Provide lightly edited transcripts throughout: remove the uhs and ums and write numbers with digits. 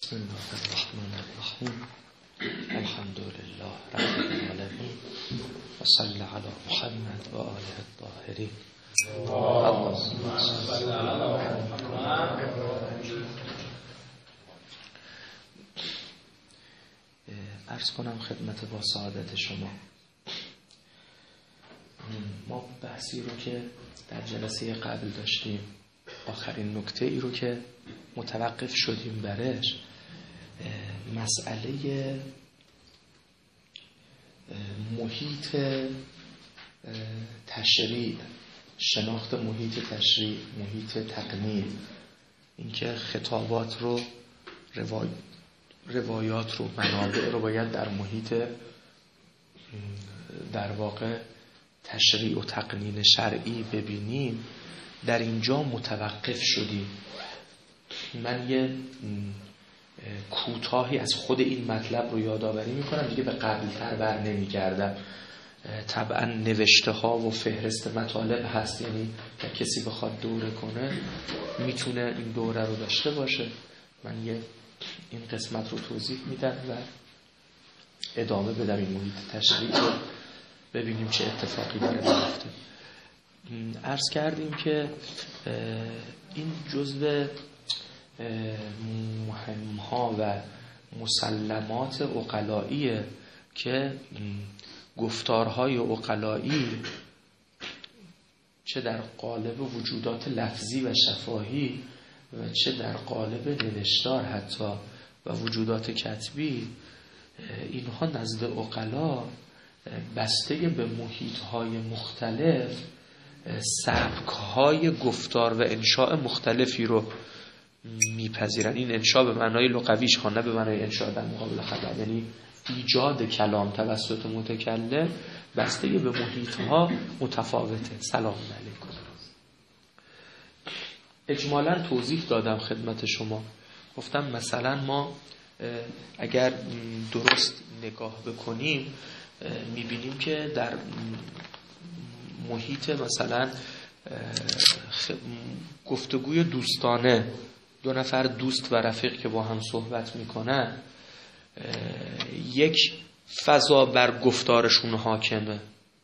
بسم الله الرحمن الرحیم. الحمد لله رب العالمین و صلی علی محمد و آله الطاهرین. اللهم صل علی محمد. عرض کنم خدمت با سعادت شما، ما بحثی رو که در جلسه قبل داشتیم، آخرین نکته ای رو که متوقف شدیم برش، مسئله محیط تشریع، شناخت محیط تشریع، محیط تقنین، اینکه خطابات رو، روایات رو، منابع رو باید در محیط در واقع تشریع و تقنین شرعی ببینیم. در اینجا متوقف شدیم. من یه کوتاهی از خود این مطلب رو یادآوری میکنم، دیگه به قبل‌تر بر نمیگردم. طبعا نوشته ها و فهرست مطالب هست، یعنی که کسی بخواد دوره کنه میتونه این دوره رو داشته باشه. من این قسمت رو توضیح میدم و ادامه بدم این محیط تشریع رو، ببینیم چه اتفاقی داره میفته. عرض کردیم که این جزء مهمها و مسلمات عقلاییه که گفتارهای عقلایی چه در قالب وجودات لفظی و شفاهی و چه در قالب نوشتار حتی و وجودات کتبی، اینها نزد عقلا بسته به محیطهای مختلف سبکهای گفتار و انشاء مختلفی رو میپذیرن. این انشاء به معنای لغویش ها، نه به معنای انشاء در مقابل خبر، یعنی ایجاد کلام توسط متکلم بسته به محیطها متفاوته. سلام علیکم. اجمالا توضیح دادم خدمت شما، گفتم مثلا ما اگر درست نگاه بکنیم میبینیم که در محیط مثلا گفتگوی دوستانه، دو نفر دوست و رفیق که با هم صحبت میکنن، یک فضا بر گفتارشون حاکمه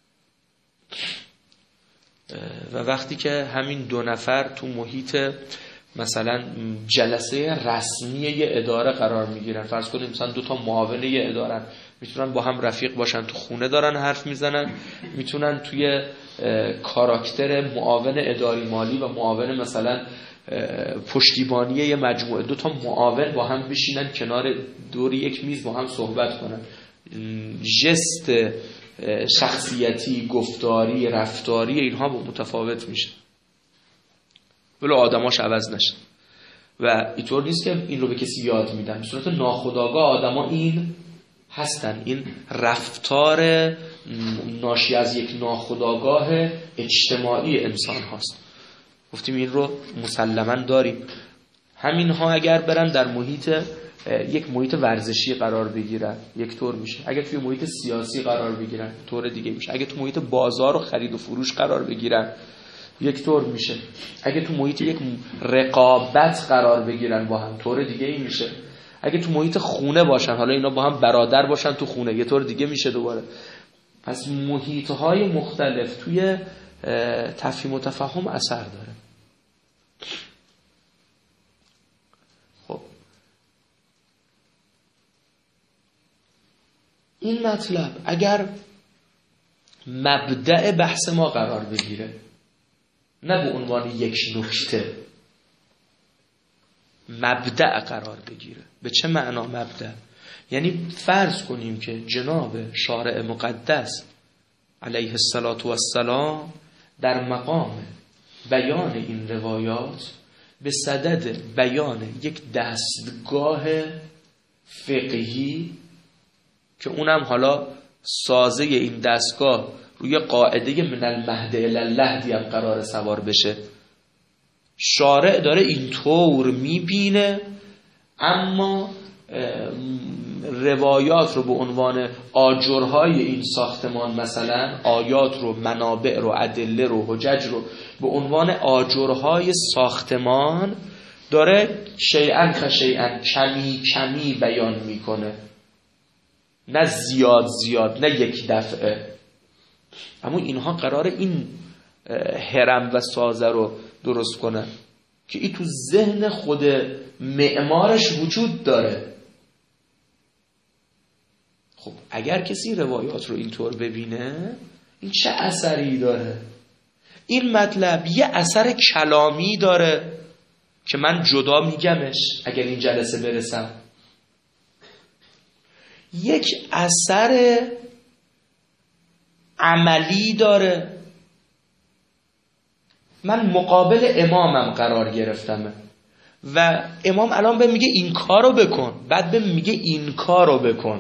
و وقتی که همین دو نفر تو محیط مثلا جلسه رسمی یه اداره قرار میگیرن، فرض کنیم مثلا دو تا معاون یه اداره، میتونن با هم رفیق باشن، تو خونه دارن حرف میزنن، میتونن توی کاراکتر معاون اداری مالی و معاون مثلا پشتیبانی یه مجموعه، دو تا معاون با هم بشینن کنار دور یک میز با هم صحبت کنن. ژست شخصیتی، گفتاری، رفتاری اینها با متفاوت میشه، ولی آدماش عوض نشن. و اینطور نیست که این رو به کسی یاد میدن، به صورت ناخودآگاه آدما این هستن. این رفتار ناشی از یک ناخودآگاه اجتماعی انسان هاست. گفتیم این رو مسلماً داریم. همین ها اگر برن در محیط یک محیط ورزشی قرار بگیرن یک طور میشه، اگر توی محیط سیاسی قرار بگیرن طور دیگه میشه، اگر تو محیط بازار و خرید و فروش قرار بگیرن یک طور میشه، اگه تو محیط یک رقابت قرار بگیرن با هم طور دیگه ای میشه، اگه تو محیط خونه باشن، حالا اینا با هم برادر باشن تو خونه، یه طور دیگه میشه دوباره. پس محیطهای مختلف توی تفهیم و تفاهم اثر داره. خب این مطلب اگر مبدأ بحث ما قرار بگیره، نه به عنوان یک نکته، مبدأ قرار بگیره. به چه معنا مبدأ؟ یعنی فرض کنیم که جناب شارع مقدس علیه السلام در مقام بیان این روایات به صدد بیان یک دستگاه فقهی که اونم حالا سازه این دستگاه روی قاعده من المهد الی اللحد هم قرار سوار بشه، شارع داره اینطور میبینه، اما روایات رو به عنوان آجرهای این ساختمان، مثلا آیات رو، منابع رو، ادله رو، حجج رو به عنوان آجرهای ساختمان داره شیئا فشیئا، کمی کمی بیان میکنه، نه زیاد زیاد، نه یک دفعه. اما اینها قراره این هرم و سازه رو درست کنن که این تو ذهن خود معمارش وجود داره. خب اگر کسی روایات رو اینطور ببینه، این چه اثری داره؟ این مطلب یه اثر کلامی داره که من جدا میگمش اگر این جلسه برسم، یک اثر عملی داره. من مقابل امامم قرار گرفتم و امام الان به میگه این کارو بکن، بعد به میگه این کارو بکن.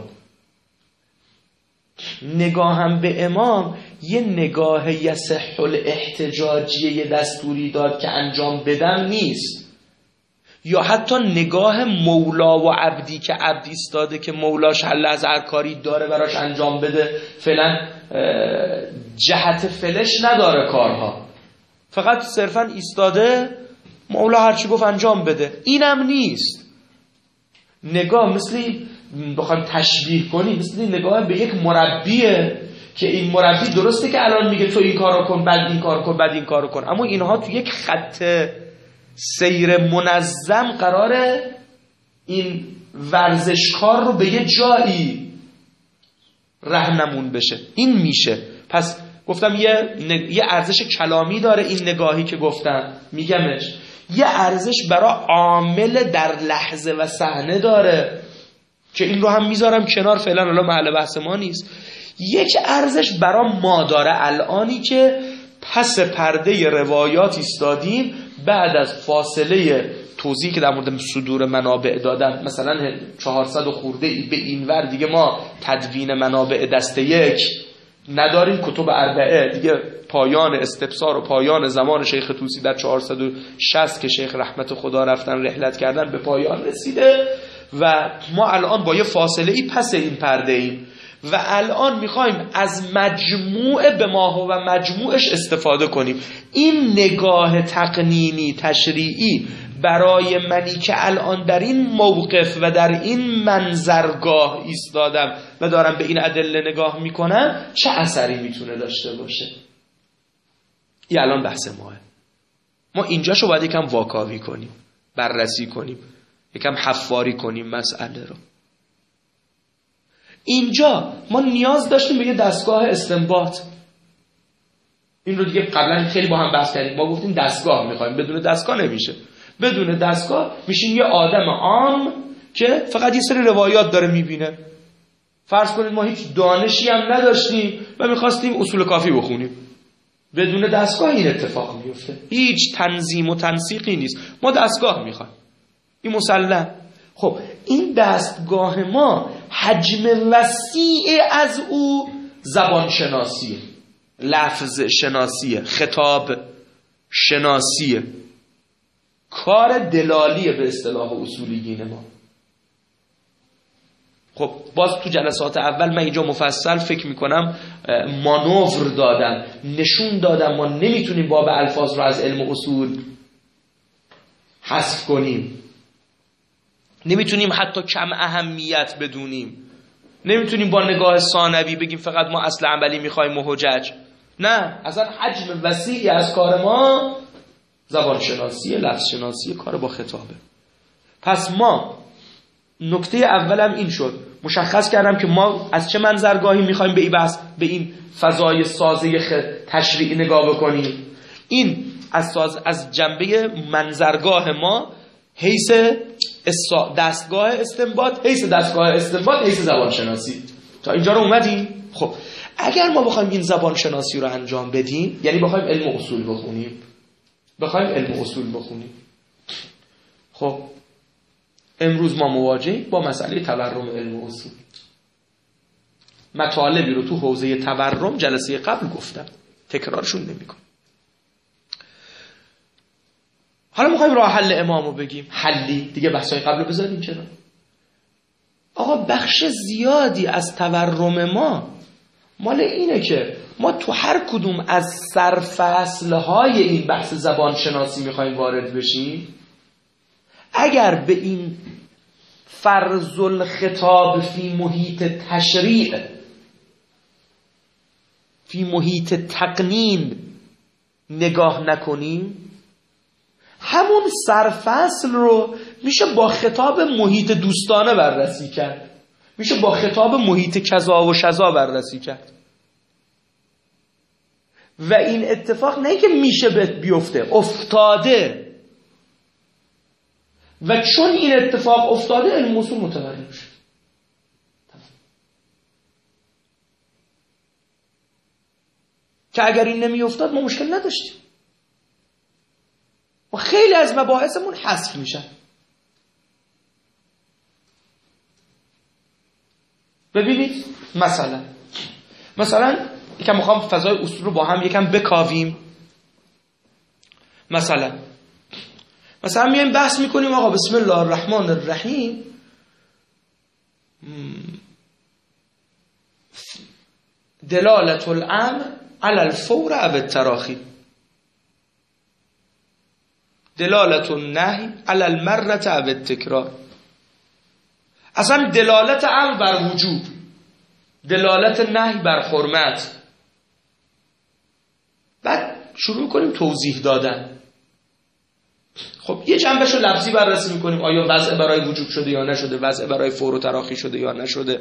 نگاهم به امام یه نگاه یصح الاحتجاجی، یه دستوری داد که انجام بدم نیست، یا حتی نگاه مولا و عبدی که عبد ایستاده که مولاش حل از هر کاری داره براش انجام بده، فعلا جهت فلش نداره کارها، فقط صرفا ایستاده مولا هرچی گفت انجام بده. اینم نیست. نگاه مثلی بخوایم تشبیه کنیم، مثلی نگاه به یک مربیه که این مربی درسته که الان میگه تو این کارو کن، بعد این کارو کن، بعد این کارو کن، اما اینها تو یک خط سیر منظم قراره این ورزشکار رو به یه جایی رهنمون بشه. این میشه. پس گفتم یه ارزش کلامی داره این نگاهی که گفتم میگمش، یه ارزش برای عامل در لحظه و صحنه داره که این رو هم میذارم کنار، فعلا الان محل بحث ما نیست. یک ارزش برای ما داره الانی که پس پرده روایات ایستادیم، بعد از فاصله توضیحی که در مورد صدور منابع دادم، مثلا 400 خورده به این ور دیگه ما تدوین منابع دسته یک نداریم، کتب اربعه دیگه پایان استبصار و پایان زمان شیخ طوسی در 460 که شیخ رحمت خدا رفتن رحلت کردن به پایان رسیده و ما الان با یه فاصله ای پس این پرده ایم و الان میخوایم از مجموع به ما و مجموعش استفاده کنیم. این نگاه تقنینی تشریعی برای منی که الان در این موقف و در این منظرگاه ایستادم و دارم به این ادله نگاه میکنم، چه اثری میتونه داشته باشه؟ این الان بحث ماه. ما اینجاشو باید یکم واکاوی کنیم، بررسی کنیم، یکم حفاری کنیم مسئله رو. اینجا ما نیاز داشتیم به یه دستگاه استنباط. این رو دیگه قبلا خیلی با هم بحث کردیم. ما گفتیم دستگاه میخوایم، بدون دستگاه نمیشه. بدون دستگاه میشین یه آدم عام که فقط یه سری روایات داره میبینه. فرض کنید ما هیچ دانشی هم نداشتیم و میخواستیم اصول کافی بخونیم. بدون دستگاه این اتفاق میفته. هیچ تنظیم و تنسیقی نیست. ما دستگاه میخوایم. این مسلم. خب این دستگاه ما حجم وسیع از او زبان شناسیه، لفظ شناسیه، خطاب شناسیه، کار دلالیه به اصطلاح اصولیین ما. خب باز تو جلسات اول من اینجا مفصل فکر میکنم مانور دادم، نشون دادم ما نمیتونیم باب الفاظ رو از علم اصول حذف کنیم، نمیتونیم حتی کم اهمیت بدونیم، نمیتونیم با نگاه ثانوی بگیم فقط ما اصل عملی میخوایم و حجج. نه، اصلا حجم وسیعی از کار ما زبان شناسی، لفظ شناسی، کار با خطابه. پس ما نکته اولم این شد، مشخص کردم که ما از چه منظرگاهی میخوایم به این بحث، به این فضای سازه تشریعی نگاه بکنیم. این از جنبه منظرگاه ما، حیث دستگاه استنباط، حیث دستگاه استنباط، حیث زبان شناسی. تا اینجا رو اومدیم. خب اگر ما بخوایم این زبان شناسی رو انجام بدیم، یعنی بخوایم علم اصول بخونیم، خب امروز ما مواجهیم با مسئله تورم علم اصول. مطالبی رو تو حوزه تورم جلسه قبل گفتم، تکرارشون نمی‌کنم. حالا میخوایم راه حل امامو بگیم، حلی دیگه بحثای قبل رو بذاریم کنار. آقا بخش زیادی از تورم ما مال اینه که ما تو هر کدوم از سرفصلهای این بحث زبان شناسی میخوایم وارد بشیم، اگر به این فرض الخطاب فی محیط تشریع، فی محیط تقنین نگاه نکنیم، همون سرفصل رو میشه با خطاب محیط دوستانه بررسی کرد، میشه با خطاب محیط کذا و شذا بررسی کرد. و این اتفاق نه که میشه بیفته، افتاده. و چون این اتفاق افتاده علم اصول متولد شد. که اگر این نمی افتاد ما مشکل نداشتیم و خیلی از مباحثمون حذف میشن. ببینید مثلا یکم میخوام فضای اصول رو با هم یکم بکاویم. مثلا میایم بحث میکنیم آقا بسم الله الرحمن الرحیم، دلالت الامر علی الفور او التراخی، دلالت النهی علی المرة او التکرار. اصلا دلالت امر بر وجوب، دلالت نهی بر حرمت. بعد شروع کنیم توضیح دادن. خب یه جنبشو لفظی بررسی میکنیم، آیا وضع برای وجوب شده یا نشده، وضع برای فور و تراخی شده یا نشده.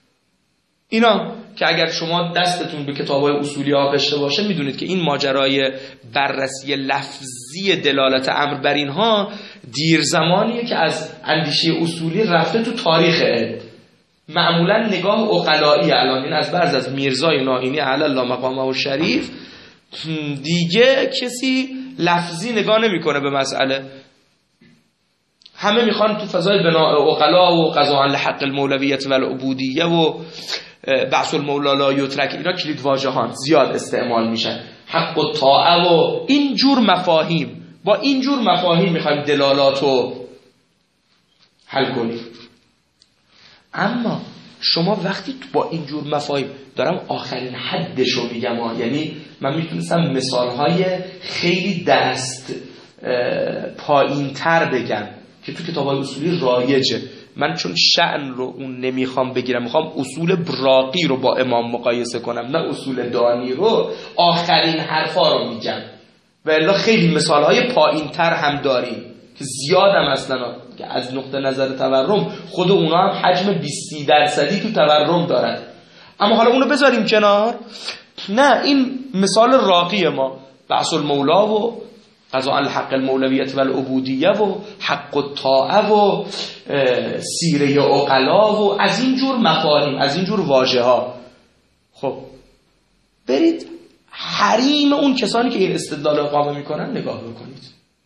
اینا که اگر شما دستتون به کتاب‌های اصولی آغشته باشه میدونید که این ماجرای بررسی لفظی دلالت امر بر اینها دیر زمانیه که از اندیشه اصولی رفته تو تاریخ علم. معمولا نگاه عقلایی الان این از بعض از میرزای نائینی علی الله مقامه و شریف دیگه کسی لفظی نگاه نمیکنه به مسئله. همه میخوان تو فضای بناء عقلا و قضاء لحق المولویت و العبودیه و بحث المولا لا یترک، اینا کلید واژه‌هان زیاد استعمال میشن، حق و طاعه و اینجور مفاهیم. با اینجور مفاهیم میخوایم دلالاتو حل کنیم. اما شما وقتی با اینجور مفاهیم، دارم آخرین حدشو میگم، یعنی من میتونستم مثالهای خیلی دست پایین تر بگم که تو کتاب‌های اصولی رایجه. من چون شأن رو اون نمیخوام بگیرم، میخوام اصول براقی رو با امام مقایسه کنم، نه اصول دانی رو. آخرین حرفا رو میگم و الا خیلی مثالهای پایین تر هم داریم که زیادم اصلا که از نقطه نظر تورم خود اونا هم حجم 20% تو تورم دارن. اما حالا اونو بذاریم کنار. نه، این مثال راقی ما بحث المولا و قضاء الحق المولویت و العبودیه و حق الطاعه و سیره عقلا و از اینجور مفاهیم، از اینجور واژه ها. خب برید حریم اون کسانی که این استدلال اقامه میکنن نگاه بکنید.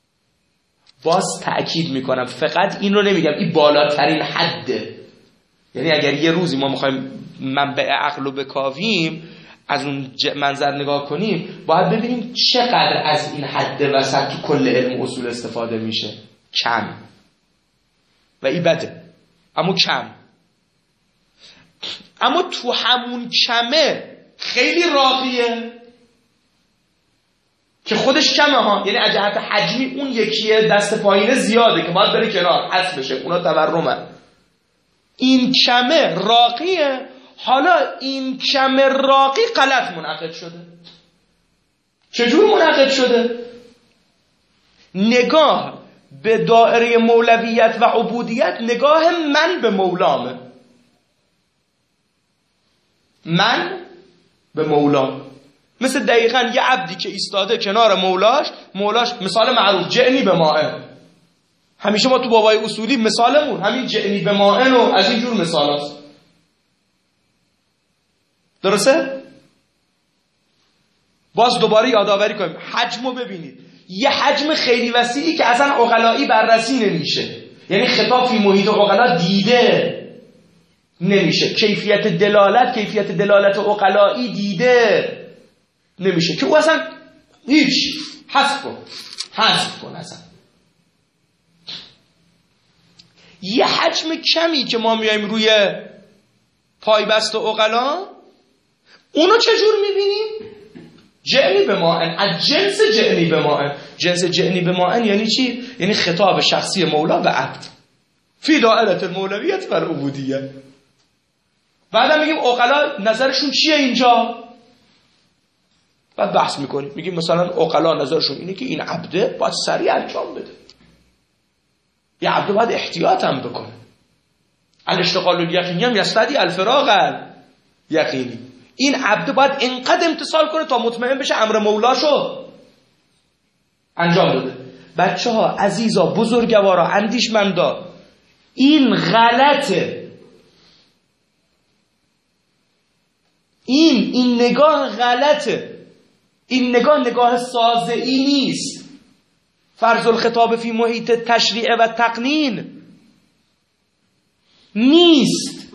باز تأکید میکنم، فقط این رو نمیگم، این بالاترین حده. یعنی اگر یه روزی ما میخوایم منبع عقل رو بکاویم، از اون منظر نگاه کنیم، باید ببینیم چقدر از این حد وسط تو کل علم اصول استفاده میشه. کم و این بده، اما کم. اما تو همون کمه خیلی راقیه که خودش کمه ها. یعنی از جهت حجمی اون یکیه دست پایینه زیاده که باید بره کنار، حذف بشه، اونا تورمن. این کمه راقیه. حالا این کم راقی غلط منعقد شده. چجور منعقد شده؟ نگاه به دائره مولویت و عبودیت نگاه من به مولامه. من به مولام. مثل دقیقاً یه عبدی که ایستاده کنار مولاش مثال معروف جعنی به مائن. همیشه ما تو بابای اصولی مثالمون همین جعنی به مائن و از اینجور مثال هست. درسته؟ باز دوباره یادآوری کنیم، حجمو ببینید. یه حجم خیلی وسیعی که اصلا عقلایی بررسی نمیشه. یعنی خطاب فی محیط عقلا دیده نمیشه. کیفیت دلالت عقلایی دیده نمیشه که او اصلا هیچ حذف کن اصلا. یه حجم کمی که ما میایم روی پایبست عقلا، اونو چجور میبینیم؟ جعنی به ماءن، از جنس جعنی به ماءن. جنس جعنی به ماءن یعنی چی؟ یعنی خطاب شخصی مولا به عبد فی دائره المولویت و العبودیه. بعدم میگیم عقلا نظرشون چیه اینجا؟ بعد بحث میکنیم، میگیم مثلا عقلا نظرشون اینه که این عبده باید سریع انجام بده، یه عبده باید احتیاط هم بکنه. الاشتغال الیقینی هم یستدعی الفراغ الیقینی. این عبده باید اینقدر امتثال کنه تا مطمئن بشه امر مولاشو انجام داده. بچه ها، عزیزا، بزرگوارا، اندیشمندا، این غلطه. این نگاه غلطه. این نگاه سازعی نیست. فرض الخطاب فی محیط تشریع و تقنین نیست.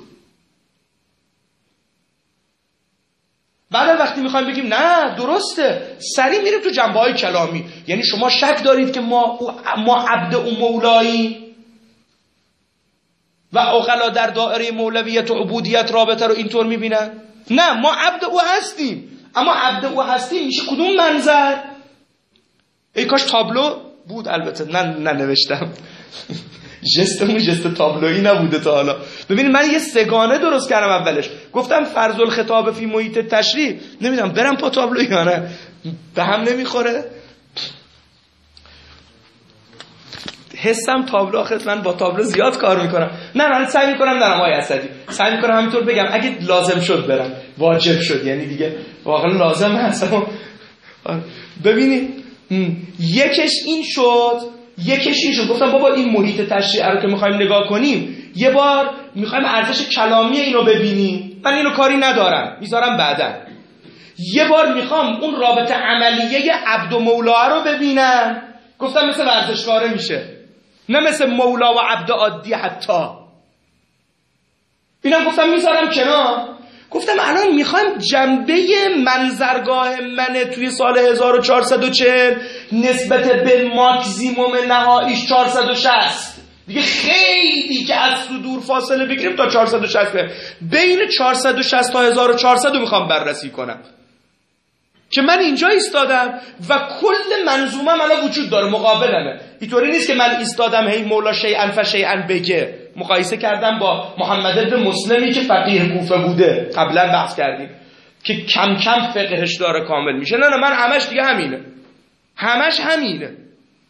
بعد وقتی میخوایم بگیم نه درسته، سریع میریم تو جنبه‌های کلامی. یعنی شما شک دارید که ما عبد او مولایی و عقلا در دایره مولویت و عبودیت رابطه رو اینطور میبینن؟ نه، ما عبد او هستیم. اما عبد او هستیم میشه کدوم منظر؟ ای کاش تابلو بود. البته ننوشتم جستمون جست تابلویی نبوده تا حالا. ببینید من یه سگانه درست کردم اولش، گفتم فرض الخطاب فی محیط تشریع. نمیدونم برم پا تابلو یا نه، به هم نمیخوره. حسم تابلو، آخه من با تابلو زیاد کار میکنم. نه من سعی میکنم نرم آقای اسدی، سعی میکنم همینطور بگم اگه لازم شد برم، واجب شد یعنی دیگه واقعا لازم هست. ببینید یکش این شد. گفتم بابا این محیط تشریع رو که میخوایم نگاه کنیم، یه بار میخوایم ارزش کلامی اینو ببینیم. من اینو کاری ندارم، میذارم بعدا. یه بار میخوام اون رابطه عملیه عبد و مولا رو ببینم. گفتم مثل ورزشکاره میشه، نه مثل مولا و عبد عادی. حتی اینم گفتم میذارم کنار. گفتم الان میخوایم جنبه منظرگاه من توی سال 1440 نسبت به ماکسیموم نهاییش 460 دیگه، خیلی که از صدور فاصله بگیریم تا 460 بین 460 تا 1400 رو میخوام بررسی کنم که من اینجا ایستادم و کل منظومم الان وجود داره مقابلمه. اینطوری نیست که من ایستادم هی مولا شیئا فشیئا بگه. مقایسه کردم با محمد بن مسلمی که فقیه کوفه بوده، قبلا بحث کردیم که کم کم فقهش داره کامل میشه. نه من همش دیگه همینه.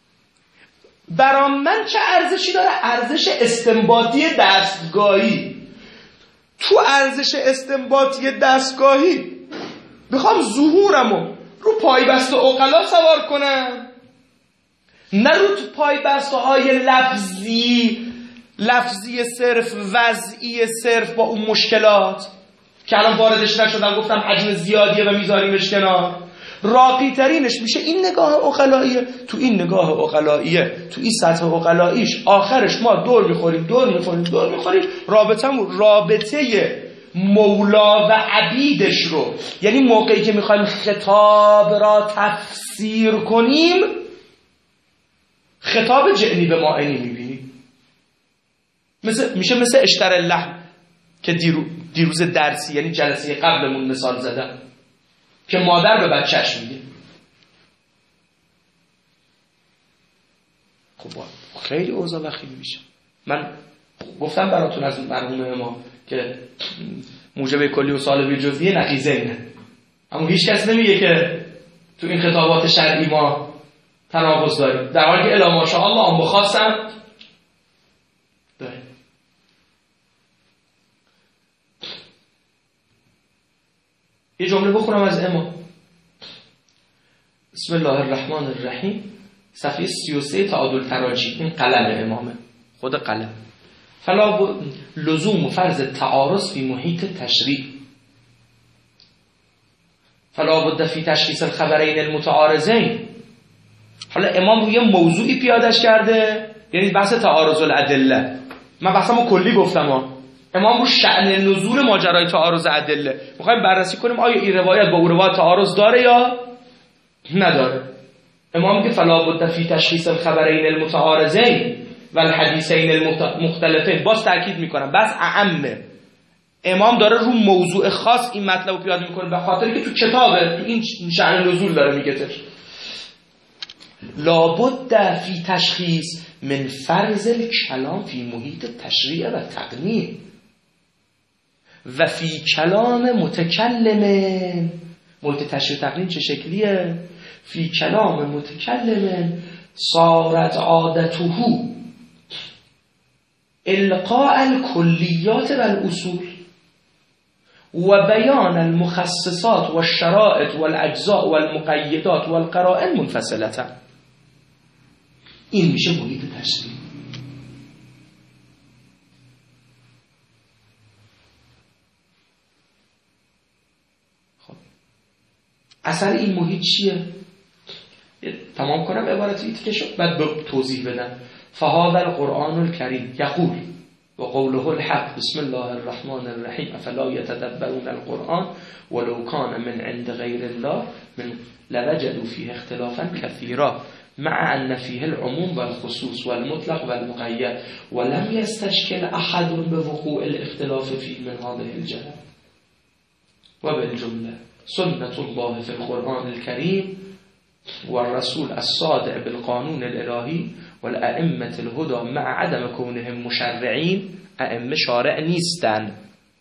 برام من چه ارزشی داره؟ ارزش استنباطی دستگاهی. تو ارزش استنباطی دستگاهی بخوام ظهورمو رو پایبست عقلا سوار کنم، نه رو پایبست های لفظی صرف، وضعی صرف با اون مشکلات که الان واردش نشدم، گفتم حجم زیادیه و میذاریمش کنار. راقی ترینش میشه این نگاه عقلاییه. تو این نگاه عقلاییه، تو این سطح عقلاییش آخرش ما دور میخوریم رابطه مولا و عبیدش رو، یعنی موقعی که میخوایم خطاب را تفسیر کنیم خطاب جعنی به ماعنی میبینیم. میشه مثل اشتر اللحم که دیروز درسی یعنی جلسه قبلمون مثال زدم که مادر به بچهش میگه. خب خیلی اوضاع وخیمی میشه. من گفتم براتون از مرحوم ما که موجب کلی و سالبی جزئی نقیضه اینه، اما هیچ کس نمیگه که تو این خطابات شرعی ما تناقض داریم، در حالی که الا ماشاءالله هم بخواستم داریم. یه جمله بخونم از امام. بسم الله الرحمن الرحیم، صفحه 33 تعادل تراجی. این قلم امامه، خود قلم. فلا لزوم فرض تعارض فی محیط تشریع، فلا بد فی تشخیص الخبرین المتعارضین. حالا امام روی موضوعی پیادش کرده، یعنی بحث تعارض الادله. من بحثمو کلی گفتم امام رو شأن نزول ماجرای تعارض ادله میخوایم بررسی کنیم آیا این روایت با اون روایت تعارض داره یا نداره. امام که فلا بد فی تشخیص الخبرین المتعارضین و الحدیثین المختلفین، باز تاکید میکنم بس اعمه. امام داره رو موضوع خاص این مطلب رو پیاده میکنه، به خاطر که تو کتابه، تو این شأن نزول داره میگه. لابد فی تشخیص من فرض الکلام فی محیط تشریع و تقنین و فی کلام متکلم. محیط تشریع و تقنین چه شکلیه؟ فی کلام متکلم صارت عادته القاء الکلیات و الاصول و بیان المخصصات و الشرائط و الاجزاء و المقیدات و القرائن منفصلتا. این میشه محیط تشریع. خب اثر این محیط چیه؟ تمام کنم عبارتی که شد بعد توضیح بدم. فهذا القرآن الكريم يقول وقوله الحق بسم الله الرحمن الرحيم افلا يتدبرون القرآن ولو كان من عند غير الله من لوجدوا فيه اختلافا كثيرا مع أن فيه العموم والخصوص والمطلق والمقيد ولم يستشكل أحد بوقوع الاختلاف فيه من هذه الجهة. وبالجملة سنة الله في القرآن الكريم والرسول الصادق بالقانون الإلهي والأئمة الهدى مع عدم كونهم مشرعين، أئمة شارع نیستن،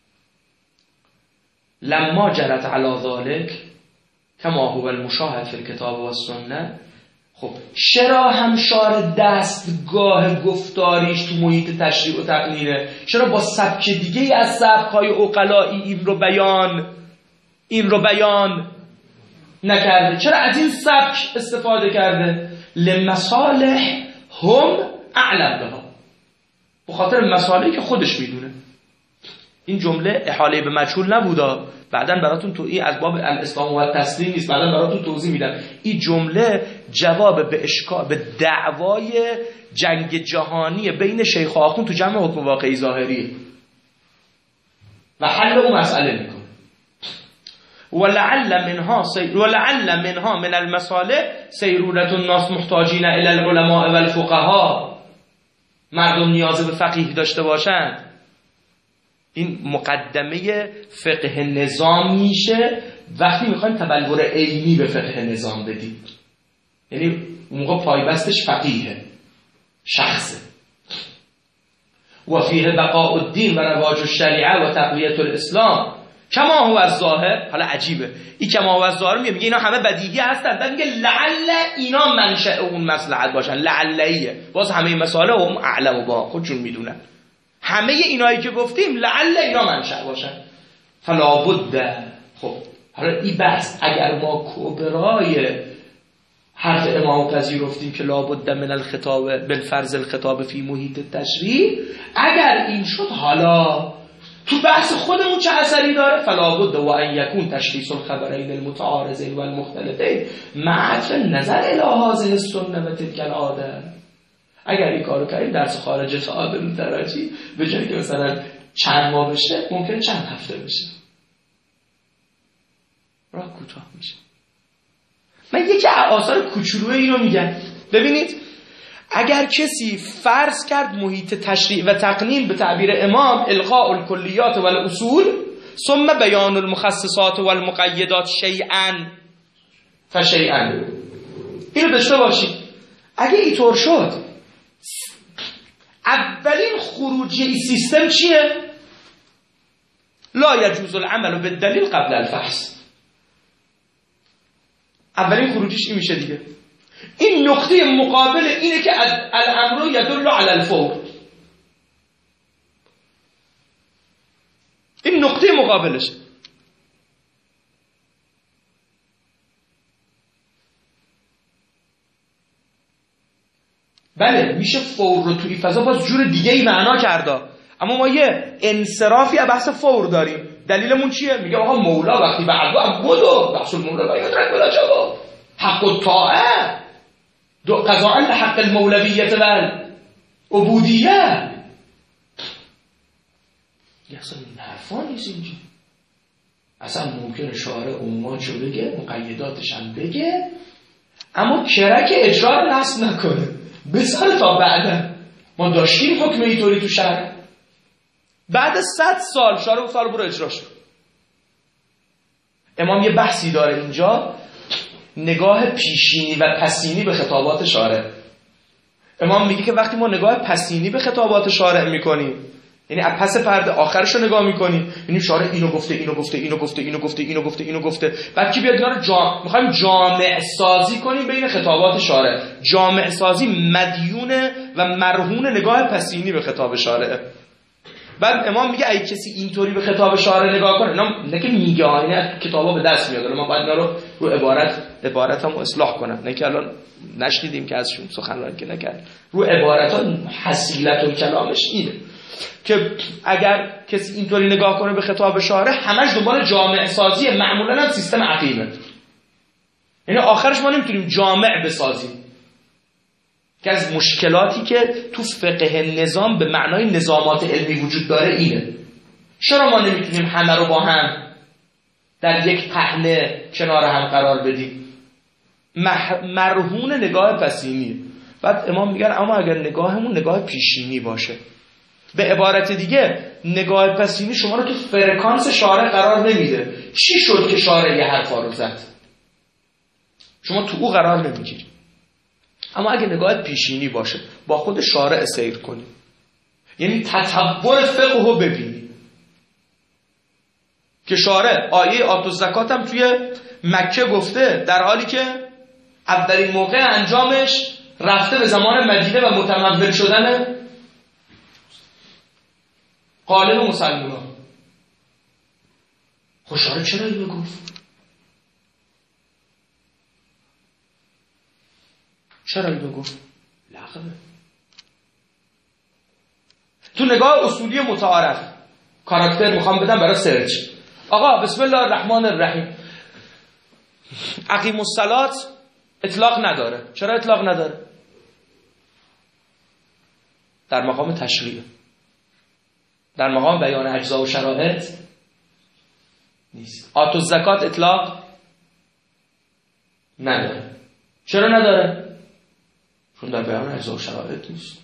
لما جرت على ذلك كما هو المشاهد في الكتاب والسنة. خب چرا همشار دستگاه گفتاریش تو محیط تشریع و تقنینه؟ چرا با سبک دیگه از سبک‌های عقلایی این رو بیان نکرده؟ چرا از این سبک استفاده کرده؟ لمصالح هم اعلم بها، به خاطر مصالحی که خودش میدونه. این جمله احاله به مجهول نبوده، بعداً براتون تو این از باب الاسلام و تسلیم نیست، بعداً براتون توضیح میدم. این جمله جواب به اشکال به دعوای جنگ جهانی بین شیخ و آخوند تو جمع حکم واقعی ظاهری و حل اون مسئله میکنه. ولعل منها من المصالح سیرورة الناس محتاجین الی العلماء و الفقهاء، مردم نیاز به فقیه داشته باشند. این مقدمه فقه نظام میشه وقتی میخوایم تبلور علمی به فقه نظام بدیم، یعنی اون موقع پایبستش فقیه شخصه. و فیه بقاء الدین و رواج الشریعه و تقویت الاسلام کما هو الظاهر. حالا عجیبه این کما هو الظاهر میگه اینا همه بدیهی هستن، بعد میگه لعل اینا منشأ اون مصلحت باشن، لعلیه. باز همه این مسائل هم اعلم و با خودشون میدونن، همه اینایی که گفتیم لعل اینا منشأ باشن. فلا بد. خب حالا این بحث اگر ما کبرای حرف امام پذیرفتیم که لابد من الخطاب بالفرض الخطاب فی محیط تشریع، اگر این شد حالا تو بحث خودمون چه اثری داره؟ فلا بد و ان یکون تشخیص الخبرین المتعارضین و المختلفین مع عطف نظر الی هذه السنه و تلک العاده. اگر این کارو کردیم درس خارج تعادل درجی به جایی که مثلا چند ماه بشه ممکنه چند هفته بشه، راه کوتاه میشه. من یکی آثار کوچولو اینو میگم. ببینید اگر کسی فرض کرد محیط تشریع و تقنین به تعبیر امام القاء الکلیات و الاصول ثم بیان المخصصات و المقیدات شیئا فشیئا، اینو داشته باشید. اگه اینطور شد اولین خروجی این سیستم چیه؟ لا یجوز العمل بالدلیل قبل الفحص. اولین خروجیش این میشه دیگه. این نقطه مقابل اینه که الامر یدل علی الفور. این نقطه مقابلش. بله میشه فور رو توی فضا باز جور دیگه ای معنا کرده، اما ما یه انصرافی از بحث فور داریم. دلیلمون چیه؟ میگه آقا مولا وقتی به عبدو بحث المولا لا یدرک بلا جواب حق الطاعه قضاء لحق المولویت و عبودیه. یه اصلا این حرفا نیست اینجا. اصلا ممکنه شارع عموماتشو بگه مقیداتش هم بگه اما کرک اجرا رو نصب نکنه، بذاره تا بعدا. ما داشتیم حکم اینطوری تو شرع. بعد 100 سال شارع گفت برو اجراش. امام یه بحثی داره اینجا، نگاه پیشینی و پسینی به خطابات شارع. امام میگه که وقتی ما نگاه پسینی به خطابات شارع میکنیم، یعنی از پس پرده آخرش رو نگاه میکنیم، یعنی شارع اینو گفته اینو گفته اینو گفته اینو گفته اینو گفته اینو گفته، بعد که بیاد اینا رو میخوایم جامع سازی کنیم بین خطابات شارع. جامع سازی مدیون و مرهون نگاه پسینی به خطاب شارع. بعد امام میگه اگه کسی اینطوری به خطاب شارع نگاه کنه، نه که میگه اینا کتابا به دست میاد، ما باید اینا رو عبارتامو اصلاح کنم، نه که الان نشنیدیم که ازشون سخنرانی که نکرد، رو عبارتا حسیلت و کلامش اینه که اگر کسی اینطوری نگاه کنه به خطاب شارع، همش دنبال جامع سازی، معمولا هم سیستم عقیمه. یعنی آخرش ما نمیتونیم جامع بسازیم، که از مشکلاتی که تو فقه نظام به معنای نظامات علمی وجود داره اینه. چرا ما نمیتونیم همه رو با هم در یک پهنه کنار هم قرار بدیم؟ مرهون نگاه پسینی. بعد امام میگن اما اگر نگاهمون نگاه پیشینی باشه، به عبارت دیگه نگاه پسینی شما رو تو فرکانس شارع قرار نمیده. چی شد که شارع یه حرفا رو زد؟ شما تو او قرار نمیگیری. اما اگه نگاه پیشینی باشه، با خود شارع سیر کنی، یعنی تطور فقه رو ببینی که شارع آیه آت و زکات هم توی مکه گفته، در حالی که اولین موقع انجامش رفته به زمان مدینه و متمول شدن غالب مسلمانان. خب شارع چرا اینو گفت؟ چرا اینو گفت؟ لغوه. تو نگاه اصولی متعارف کاراکتر میخوام بدم برای سرچ. آقا بسم الله الرحمن الرحیم، اقیم الصلاة اطلاق نداره. چرا اطلاق نداره؟ در مقام تشریع، در مقام بیان اجزا و شرایط نیست. آت و زکات اطلاق نداره. چرا نداره؟ چون در بیان اجزا و شرایط نیست.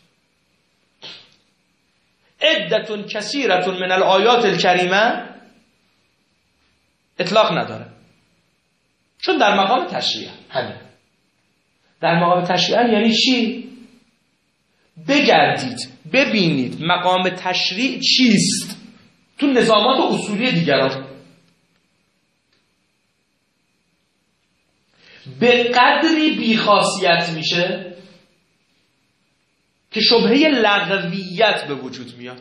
عدة کثیرة من الآیات الکریمه اطلاق نداره، چون در مقام تشریع. همین در مقام تشریع یعنی چی؟ بگردید ببینید مقام تشریع چیست تو نظامات اصولی دیگران. به قدری بیخاصیت میشه که شبهه لغویت به وجود میاد.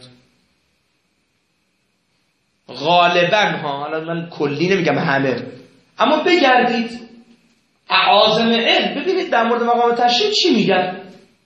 غالبا ها، حالا من کلی نمیگم همه، اما بگردید اعاظم علم ببینید در مورد مقام تشریع چی میگن.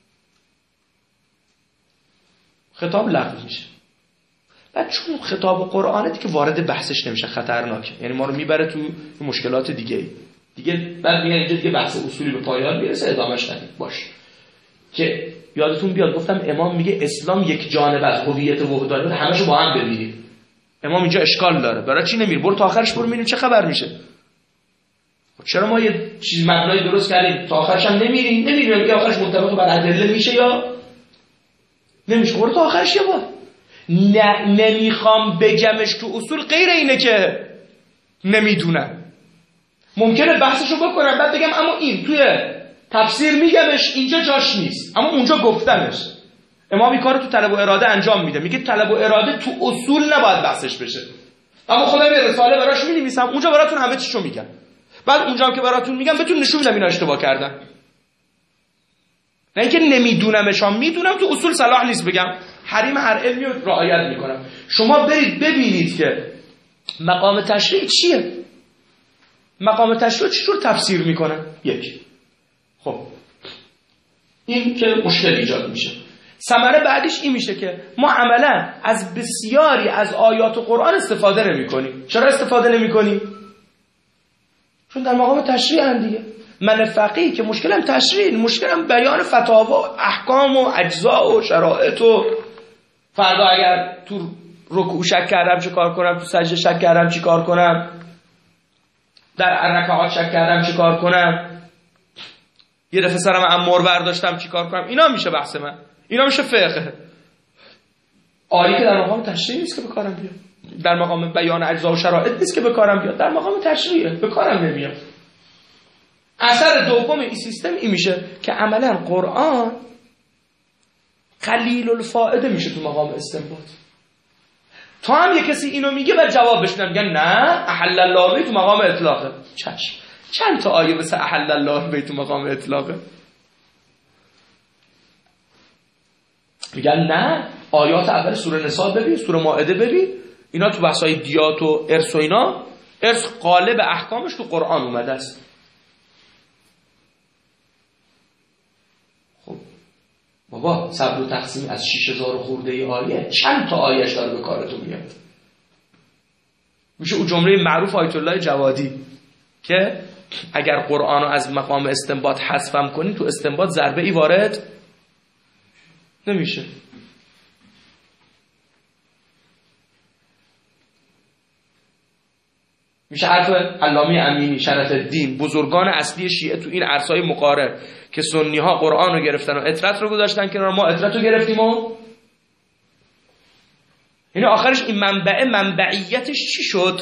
خطاب لغو میشه. بعد چون خطاب قرآنه دیگه وارد بحثش نمیشه، خطرناکه، یعنی ما رو میبره تو مشکلات دیگه بعد میگن اینجا دیگه بحث اصولی به پایان میرسه، ادامهش ندید. باش که یادتون بیاد گفتم امام میگه اسلام یک جانب از هویت وحدانیت، همشو با هم ببینید. امام اینجا اشکال داره، برای چی نمیری؟ برو تا آخرش برو ببینیم چه خبر میشه. چرا ما یه چیز مبنایی درست کردیم تا آخرش هم نمیریم که آخرش مطابق بر ادله میشه یا نمیشه؟ برو تا آخرش یه بار. نمیخوام بگمش تو اصول غیر اینه که نمیدونم. ممکنه بحثشو بکنم بعد بگم اما این توی تفسیر میگمش اینجا جاش نیست، اما اونجا گفتمش. امام این کارو تو طلب و اراده انجام میده، میگه طلب و اراده تو اصول نباید بحثش بشه، اما خودم یه رساله براش مینویسم، اونجا براتون همه چیشو میگم، بعد اونجا هم که براتون میگم بهتون نشون میدم اینا اشتباه کردن. نه اینکه نمیدونمش، میدونم تو اصول صلاح نیست بگم، حریم هر علمی رو رعایت میکنم. شما برید ببینید که مقام تشریع چیه، مقام تشریع چطور تفسیر میکنن. یک، خب این که مشکل ایجاد میشه. ثمره بعدیش این میشه که ما عملا از بسیاری از آیات قرآن استفاده نمی کنیم. چرا استفاده نمی کنیم؟ چون در مقام تشریع هم دیگه. من فقیه که مشکلم تشریع، مشکلم بیان فتاوا، احکام و اجزا و شرایط و فردا اگر تو رکوع شک کردم چه کار کنم، تو سجده شک کردم چی کار کنم، در رکعات شک کردم چی کار کنم، یه دفعه سرم امور برداشتم چی کار کنم. اینا میشه بحث من، اینا میشه فقه. آیه که در مقام تشریع نیست که به کارم بیاد، در مقام بیان اجزا و شرایط نیست که به کارم بیاد، در مقام تشریعه، به کارم نمیاد. اثر دوم این سیستم این میشه که عملا قرآن قلیل الفائده میشه تو مقام استنباط. تا هم یه کسی اینو میگه و جوابش نمیگن نه احل الله تو مقام اطلاقه. چشم، چند تا آیه مثل احل الله تو مقام اطلاقه؟ میگن نه آیات اول سوره نساء ببین، سوره مائده ببین، اینا تو بحثای دیات و ارث و اینا، ارث قالب احکامش تو قرآن اومده است. خب بابا صبر و تقسیم از 6000 خورده آیه چند تا آیهش داره به کارتون میاد؟ میشه اون جمله معروف آیت الله جوادی که اگر قرآن رو از مقام استنباط حذفم کنی تو استنباط ضربه ای وارد نمیشه. میشه حرف علامه امینی شرف الدین، بزرگان اصلی شیعه تو این عرصه‌های مقارن که سنی ها قرآن رو گرفتن و اطرت رو گذاشتن کنار، ما اطرت رو گرفتیم و این آخرش این منبعیتش چی شد؟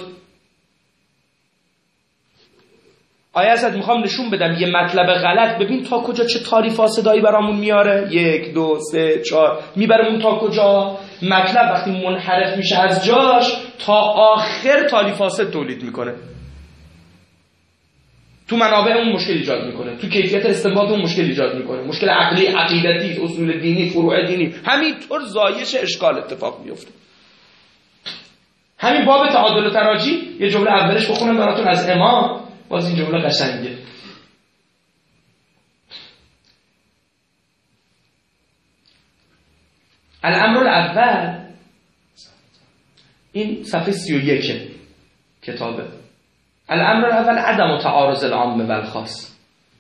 آیا اصلا میخوام نشون بدم یه مطلب غلط، ببین تا کجا چه تاری فاسدایی برامون میاره، 1 2 3 4 میبرمون تا کجا. مطلب وقتی منحرف میشه از جاش تا آخر تاری فاسد تولید میکنه، تو منابع اون مشکل ایجاد میکنه، تو کیفیت استنباط اون مشکل ایجاد میکنه، مشکل عقلی، عقیدتی، اصول دینی، فروع دینی، همینطور زایش اشکال اتفاق میفته. همین باب تعادل و تراجی یه جمله اولش بخونم براتون از امام، باز این جمله قشنگه. الامر الاول، این صفحه 31 کتابه. الامر الاول عدم تعارض العام و الخاص.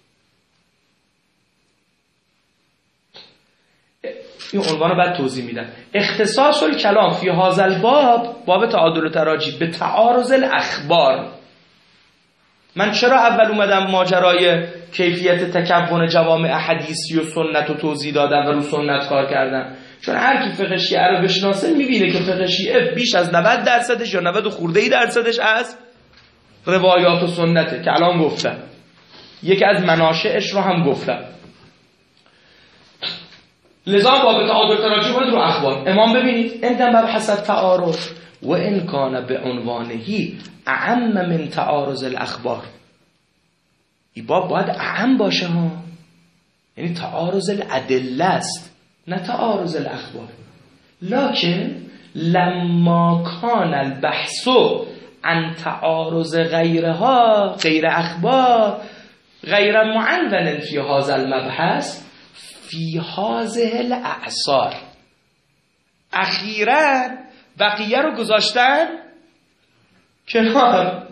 این عنوانو بعد توضیح میدم. اختصاص الکلام فی هذا الباب، باب تعادل و تراجی، به تعارض الاخبار. من چرا اول اومدم ماجرای کیفیت تکون جوامع حدیثی و سنت رو توضیح دادم و رو سنت کار کردم؟ چون هر کی فقه شیعه رو بشناسه میبینه که فقه شیعه بیش از 90% یا 90 خورده درصدش از روایات و سنته که الان گفتم. یکی از مناشئش رو هم گفتم. لذا باب تعادل تراجی بود رو اخبار. امام ببینید اندم مبحث التعارض و ان کان به عنوانهی اعم من تعارض الاخبار. این باب باید اعم باشه ها، یعنی تعارض الادله است نه تعارض الاخبار. لکن لما کان البحث عن تعارض غیرها، غیر اخبار، غیر معنون فی هذا المبحث فی هذه الاعصار، اخیراً بقیه رو گذاشتن کنار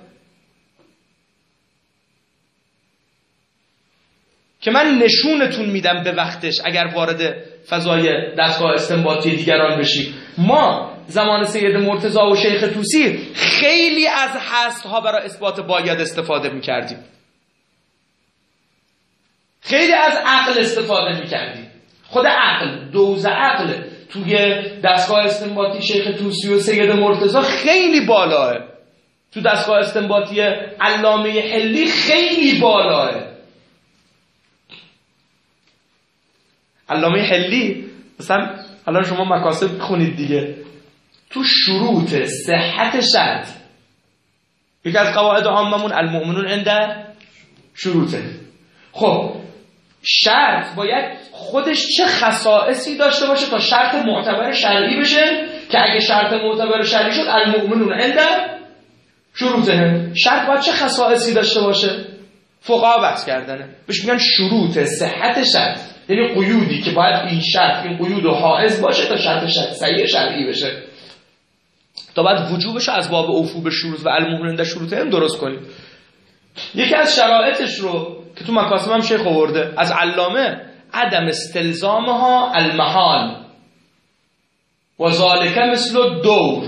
که من نشونتون میدم به وقتش اگر وارد فضای دستگاه استنباطی دیگران بشی. ما زمان سید مرتضی و شیخ طوسی خیلی از حثها برای اثبات باید استفاده میکردیم، خیلی از عقل استفاده میکردیم. خود عقل، دوز عقل توی دستگاه استنباطی شیخ طوسی و سید مرتضی خیلی بالاه، تو دستگاه استنباطی علامه حلی خیلی بالاه. علامه حلی مثلا الان شما مکاسب خونید دیگه، تو شروط صحت شرط یکی از قواعد عاممون المؤمنون عند شروطه. خب شرط باید خودش چه خصائصی داشته باشه تا شرط معتبر شرعی بشه که اگه شرط معتبر شرعی شد المؤمنون عند شروطه. شرط باید چه خصائصی داشته باشه؟ فقها بحث کردنه، بهش میگن شروط صحت شرط، یعنی قیودی که باید این شرط، این قیود حائز باشه تا شرط صحیح شرعی بشه، تا بعد وجوبش از باب اوفو به شروط و المؤمنون عند شروطه هم درست کنیم. یکی از شرایطش رو که تو مکاسب هم شیخ آورده از علامه، عدم استلزامها المحال و ذالک مثل الدور.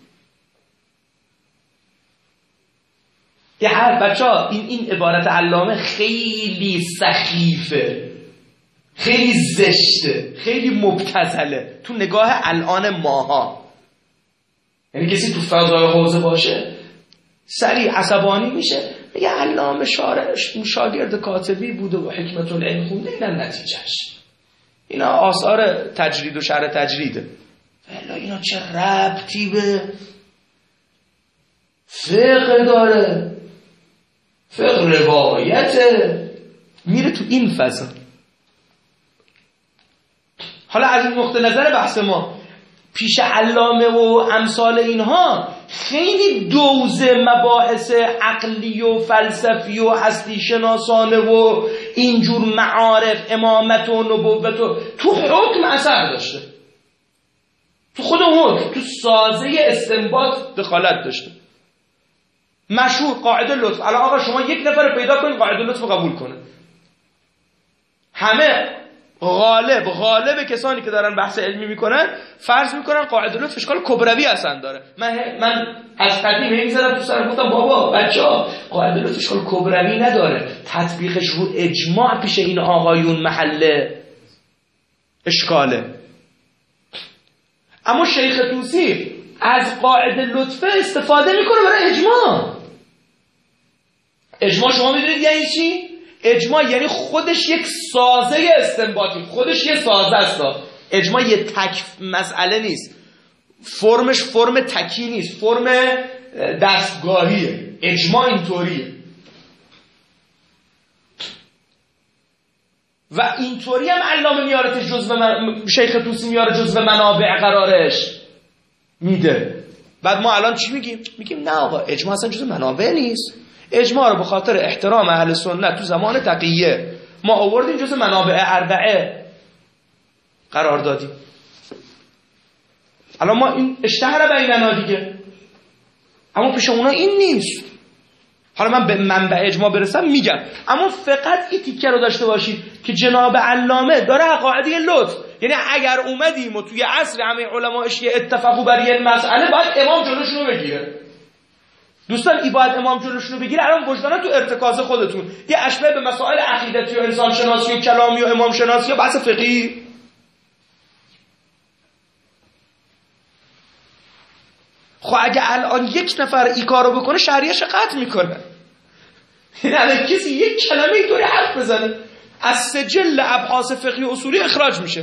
یه هر بچه ها این عبارت علامه خیلی سخیفه، خیلی زشته، خیلی مبتذله تو نگاه الان ماها. یعنی کسی تو فضای حوزه باشه سریع عصبانی میشه، میگه علامه شاگرد کاتبی بوده و حکمت العلم خونده، اینا نتیجهش، اینا آثار تجرید و شرح تجریده. ولی اینا چه ربطی به فقه داره؟ فقه روایته. میره تو این فضا. حالا از این نقطه نظر بحث ما پیش علامه و امثال اینها خیلی دوزه مباحث عقلی و فلسفی و هستی شناسانه و اینجور معارف امامت و نبوت و تو حکم اثر داشته، تو خود حکم، تو سازه استنباط دخالت داشته. مشهور قاعده لطف. الان آقا شما یک نفر پیدا کنید قاعده لطف قبول کنه، همه غالب کسانی که دارن بحث علمی میکنن فرض میکنن قاعده لطف اشکال کبروی اصلا داره. من از قدیم میذارم تو سر گفتم بابا بچه‌ها قاعده لطف اشکال کبروی نداره، تطبیقش رو اجماع پیش این آقایون محل اشکاله. اما شیخ طوسی از قاعده لطفه استفاده میکنه برای اجماع. اجماع شما میدونید یعنی چی؟ اجماع یعنی خودش یک سازه استنباطی، خودش یه سازه است. اجماع یه تک مسئله نیست، فرمش فرم تکی نیست، فرم دستگاهیه. اجماع اینطوریه و اینطوری هم علامه میاره شیخ طوسی میاره جزو منابع قرارش میده. بعد ما الان چی میگیم؟ میگیم نه آقا اجماع اصلا جزو منابع نیست، اجماع رو به خاطر احترام اهل سنت تو زمان تقیه ما آوردیم جزو منابع اربعه قرار دادیم. الان ما این اشتهر بیننا دیگه، اما پیش اونا این نیست. حالا من به منبع اجماع برسم میگم، اما فقط این تیکه رو داشته باشید که جناب علامه داره قاعده لطف. یعنی اگر اومدیم و توی عصر همه علما اشیاء اتفقوا بر یه مسئله باید امام جلوشونو بگیره. دوستان این باید امام جلوشونو بگیره. الان وجدانا تو ارتکاز خودتون یه اشبه به مسائل عقیدتی و انسان شناسی و کلامی و امام شناسی و بحث فقهی، خب اگه الان یک نفر این کارو بکنه شهریه‌اش قطع میکنه. یعنی کسی یک کلمه اینطوری حرف بزنه از سجل ابحاث فقهی و اصولی اخراج میشه.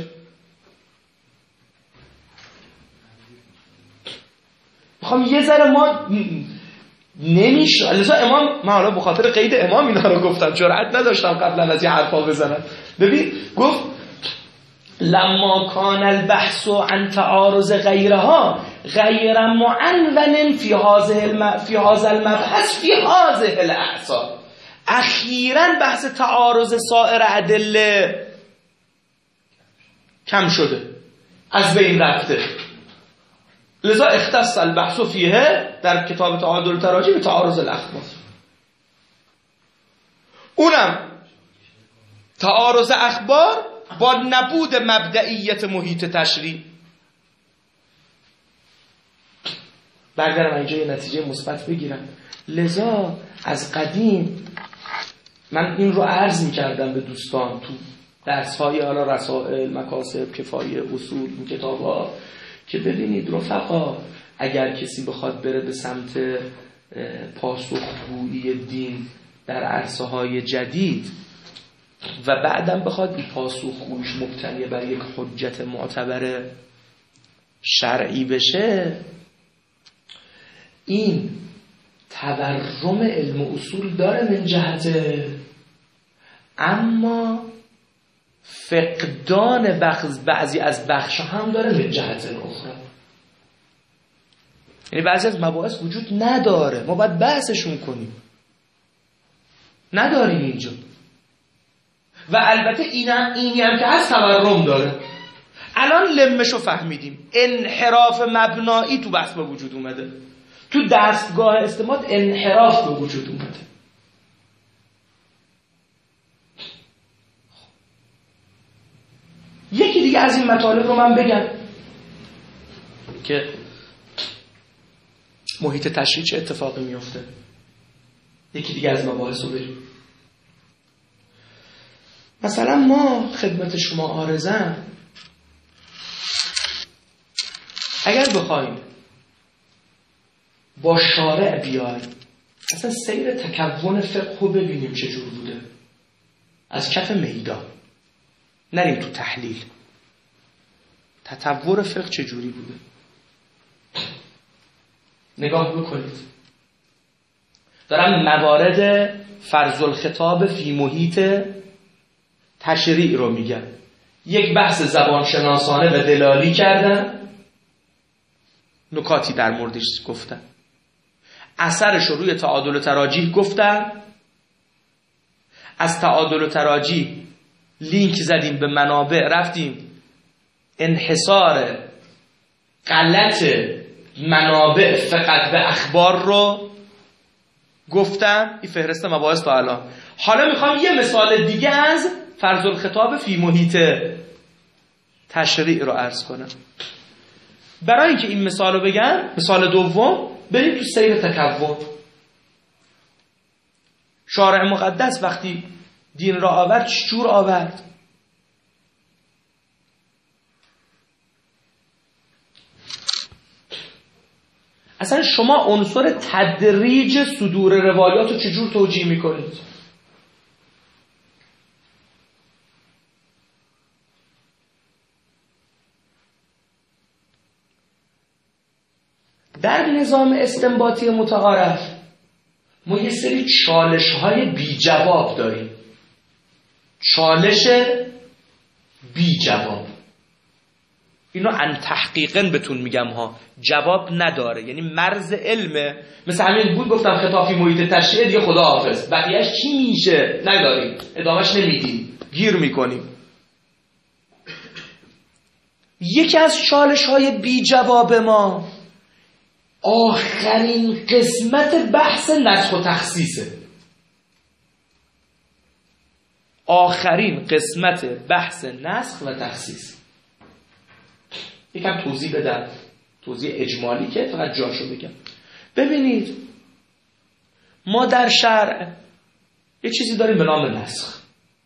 میخوام یه ذره ما نمیشه. لذا امام، من حالا به خاطر قید امام اینا رو گفتم، جرئت نداشتم قبلا از این حرفا بزنم. ببین گفت لما کان البحث عن تعارض غیرها غیر معنون فی هذا المبحث فی هذه الاعصار. اخیراً بحث تعارض سایر ادله کم شده، از بین رفته. لذا اختص البحث فیه در کتاب تعادل تراجی به تعارض الاخبار. اونم تعارض اخبار با نبود مبدئیت محیط تشریع. برگردم اینجا یه نتیجه مثبت بگیرم. لذا از قدیم من این رو عرض می‌کردم به دوستان تو درس‌های حالا رسائل، مکاسب، کفایه، اصول، این کتاب‌ها که ببینید رفقا اگر کسی بخواد بره به سمت پاسخگویی دین در عرصه‌های جدید و بعدم بخواد این پاسخگوییش مبتنی بر یک حجت معتبر شرعی بشه، این تورم علم اصول داره من جهته، اما فقدان بعضی از بخش هم داره من جهت اخرى. یعنی بعضی از مباحث وجود نداره، ما باید بحثشون کنیم، نداریم اینجا. و البته اینی هم که از تورم داره. الان لمشو فهمیدیم، انحراف مبنایی تو بحث به وجود اومده، تو دستگاه استنباط انحراف به وجود اومده. یکی دیگه از این مطالب رو من بگم که محیط تشریع چه اتفاقی میفته. یکی دیگه از مباحث رو بریم. مثلا ما خدمت شما عارضم، اگر بخوایم با شارع بیایم اصلا سیر تکون فقه رو ببینیم چجور بوده از کف میدان، نریم تو تحلیل، تطور فقه چجوری بوده نگاه بکنید. دارم موارد فرض الخطاب فی محیط تشریع رو میگم. یک بحث زبانشناسانه و دلالی کردن، نکاتی در موردش گفتن، اثرش رو روی تعادل و تراجیح گفتن، از تعادل و تراجیح لینک زدیم به منابع، رفتیم انحصار غلط منابع فقط به اخبار رو گفتم. این فهرست مباحث تا الان. حالا میخوام یه مثال دیگه از فرض الخطاب فی محیط تشریع رو عرض کنم. برای اینکه این مثال رو بگم، مثال دوم، بریم تو سیر تکون. شارع مقدس وقتی دین را آورد چجور آورد؟ اصلا شما عنصر تدریج صدور روایات رو چجور توجیه میکنید؟ در نظام استنباطی متعارف ما یه سری چالش‌های بی جواب داریم. چالش بی جواب، اینو ان تحقیقاً بهتون میگم ها، جواب نداره، یعنی مرز علمه. مثل همین بود گفتم خطافی محیط تشریع دیگه خدا حافظ، بقیهش چی میشه نداریم، ادامهش نمیدیم، گیر میکنیم. یکی از چالش‌های بی جواب ما آخرین قسمت بحث نسخ و تخصیصه. آخرین قسمت بحث نسخ و تخصیص. یکم توضیح بدم، توضیح اجمالی که فقط جاشو بگم. ببینید ما در شرع یه چیزی داریم به نام نسخ.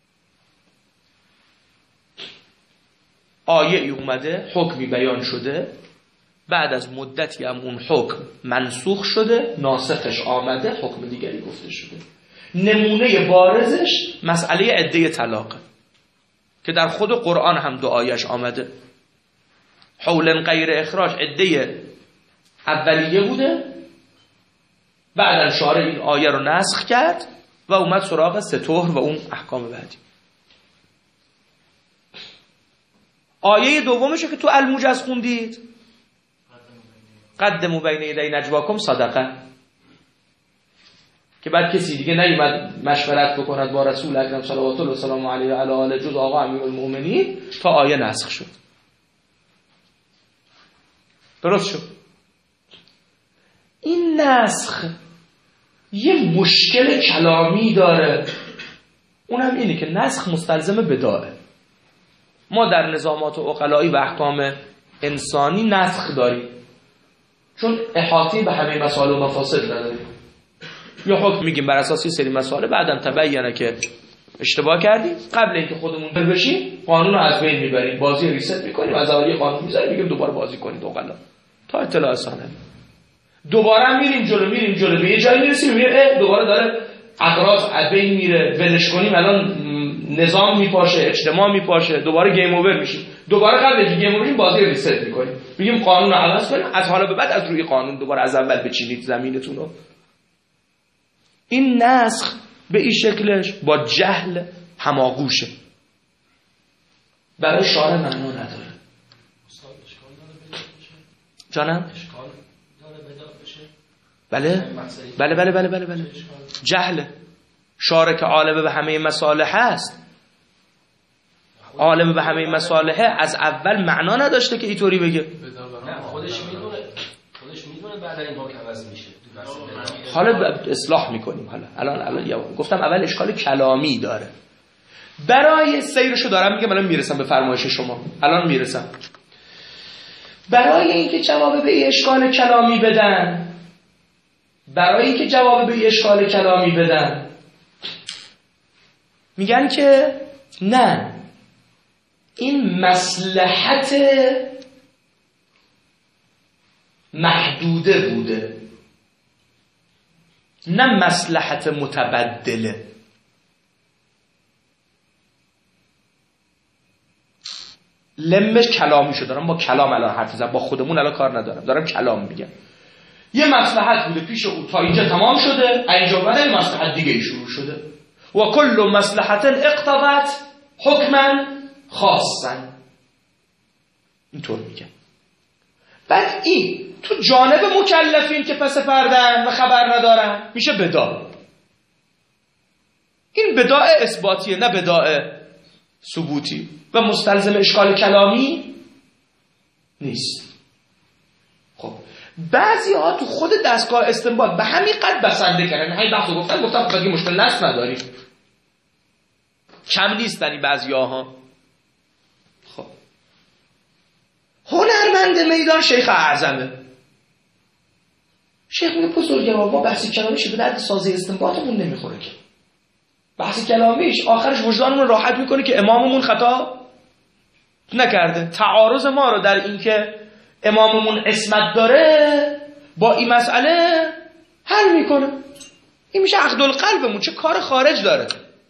آیه ای اومده، حکمی بیان شده، بعد از مدتی هم اون حکم منسوخ شده، ناسخش آمده، حکم دیگری گفته شده. نمونه بارزش مسئله عده طلاق که در خود قرآن هم دو آیش آمده. حول غیر اخراج عده اولیه بوده، بعد شارع این آیه رو نسخ کرد و اومد سراغ ستهر و اون احکام بعدی. آیه دومش که تو الموجز خوندید، قدموا بین یدی نجواکم صدقه، که بعد کسی دیگه نیومد مشورت بکند با رسول اکرم صلوات الله و سلام علیه و علی آله جز آقا امیرالمومنین تا آیه نسخ شد. درست شد. این نسخ یه مشکل کلامی داره، اونم اینه که نسخ مستلزم بداعه. ما در نظامات عقلایی و احکام انسانی نسخ داریم چون احاطه به همه مسائل و مفاسد نداریم. یا حکم میگیم بر اساس یه سری مسائل، بعدم تبینه که اشتباه کردیم، قبل اینکه خودمون بشیم قانون رو از بین میبریم، بازی ریست میکنیم، از اولیه قانون میذاریم، میگیم دوباره بازی کنید عقلا تا اطلاع سانه. دوباره میریم جلو به یه جایی میرسیم میبینیم دوباره داره اقراض از بین میره، ولش کنیم الان نظام میپاشه، اجتماع میپاشه، دوباره گیم اوور میشیم، دوباره قبل اینکه گیم اوور بازی رو ریست میکنیم، میگیم قانون رو عوض کنیم، از حالا به بعد از روی قانون دوباره از اول بچینید زمینتون رو. این نسخ به این شکلش با جهل هماغوشه، برای شارع معنا نداره. جانم؟ بله. جهل شارع که عالم به همه مصالح هست، عالم به همه مصالحه، از اول معنا نداشته که اینطوری بگه. نه خودش میدونه بعد این حکم عوض میشه. حالا اصلاح میکنیم. الان گفتم اول اشکال کلامی داره. برای سیرشو دارم میگم، الان میرسم به فرمایش شما، الان میرسم. برای اینکه جواب به اشکال کلامی بدن، میگن که نه، این مصلحت محدوده بوده، نه مصلحت متبدله. لمش کلامی شد. دارم با کلام الان حرف میزنم، با خودمون الان کار ندارم، دارم کلام میگم. یه مصلحت بوده پیش او تا اینجا تمام شده، اینجا بعد یه مصلحت دیگه شروع شده. و کل مصلحت اقتضت حکما خاصا، اینطور میگم. بعد این تو جانب مکلفین که پس پردن و خبر ندارن میشه بداع. این بداع اثباتیه نه بداع ثبوتی و مستلزم اشکال کلامی نیست. خب بعضی ها تو خود دستگاه استنباط به همین قد بسنده کردن. همین بحثو گفتم خب دیگه مشکل نص نداریم، کم نیستن این بعضی ها. خب هنرمند میدان شیخ اعظمه. شیخ میگه بزرگوار ما بحث کلامیش به درد سازه استنباطمون نمیخوره که. بحث کلامیش آخرش وجدانمون راحت میکنه که اماممون خطا نکرده. تعارض ما رو در این که اماممون عصمت داره با این مسئله حل میکنه. این میشه عقد القلبمون. چه کار خارج داره؟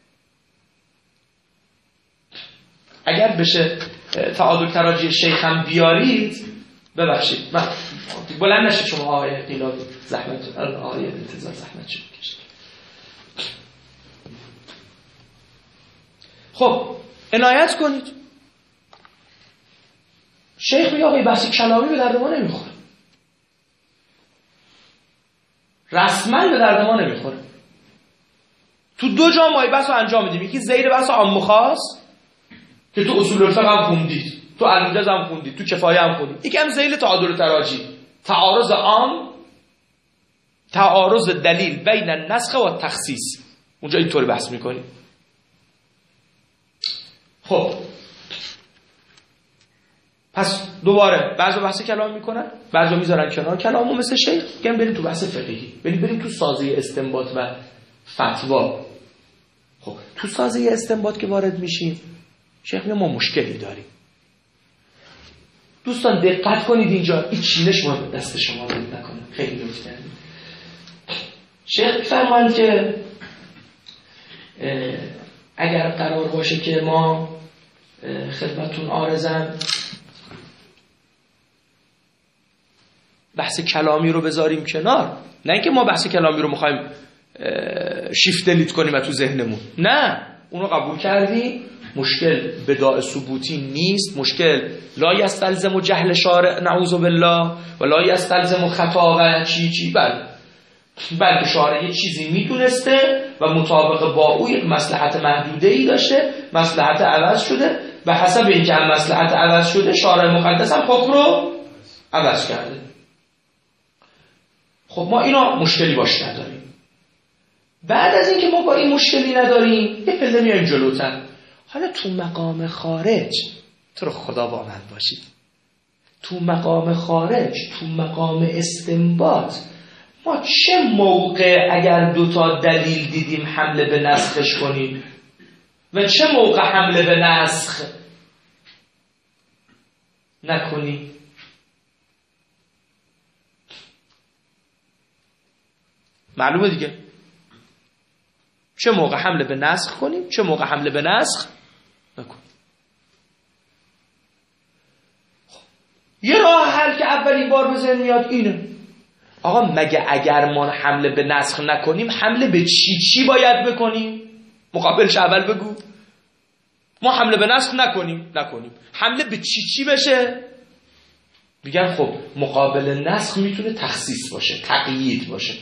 اگر بشه تعادل تراجی شیخ هم بیارید، ببخشید من بلند نشید شما آقای قیلاب زحمت آقای انتظار زحمت شد کشید. خب عنایت کنید. شیخ میگه آقای بحث کلامی به درد ما نمیخوره، رسما به درد ما نمیخوره. تو دو جا ما بحث رو انجام میدیم. یکی زیر بحث عام خاص که تو اصول الفقه هم خوندید، تو الموجز هم خوندید، تو کفایه هم خوندید. یکی هم ذیل تعادل تراجی، تعارض عام، تعارض دلیل بین النسخ و تخصیص. اونجا اینطوری بحث میکنیم. خب پس دوباره بعضی بحث کلام میکنن، بعضی میذارن کنار کلامو مثل شیخ، میگن بریم تو بحث فقهی، بریم تو سازه استنباط و فتوا. خب تو سازه استنباط که وارد میشیم، شیخ میگه ما مشکلی داریم. دوستان دقت کنید اینجا این چینش ما دست شما رو نکنه، خیلی لطف کردید. شیخ فرمایند که اگر قرار باشه که ما خدمتتون عارضم بحث کلامی رو بذاریم کنار، نه اینکه ما بحث کلامی رو میخوایم شیفت دلیت کنیم و تو ذهنمون، نه، اونو قبول کردیم. مشکل بداع ثبوتی نیست، مشکل لا یستلزم جهل شارع نعوذ بالله و لا یستلزم خطا و چی بلکه شارع یه چیزی میدونسته و مطابق با او یک مصلحت محدوده‌ای داشته، مصلحت عوض شده، به حسب اینکه مصلحت عوض شده شارع مقدس هم حکم رو عوض کرده. خب ما اینا مشکلی باش نداریم. بعد از اینکه ما با این مشکلی نداریم، یه پله میایم جلوتر. حالا تو مقام خارج، تو رو خدا با من باشید، تو مقام خارج، تو مقام استنباط، ما چه موقع اگر دوتا دلیل دیدیم حمله به نسخش کنیم و چه موقع حمله به نسخ نکنیم؟ معلومه دیگه. چه موقع حمله به نسخ کنیم، چه موقع حمله به نسخ نکنیم. یه راه حل که اولین بار به ذهن میاد اینه، آقا مگه اگر ما حمله به نسخ نکنیم حمله به چی باید بکنیم؟ مقابلش اول بگو. ما حمله به نسخ نکنیم حمله به چی بشه؟ میگن خب مقابل نسخ میتونه تخصیص باشه، تقیید باشه.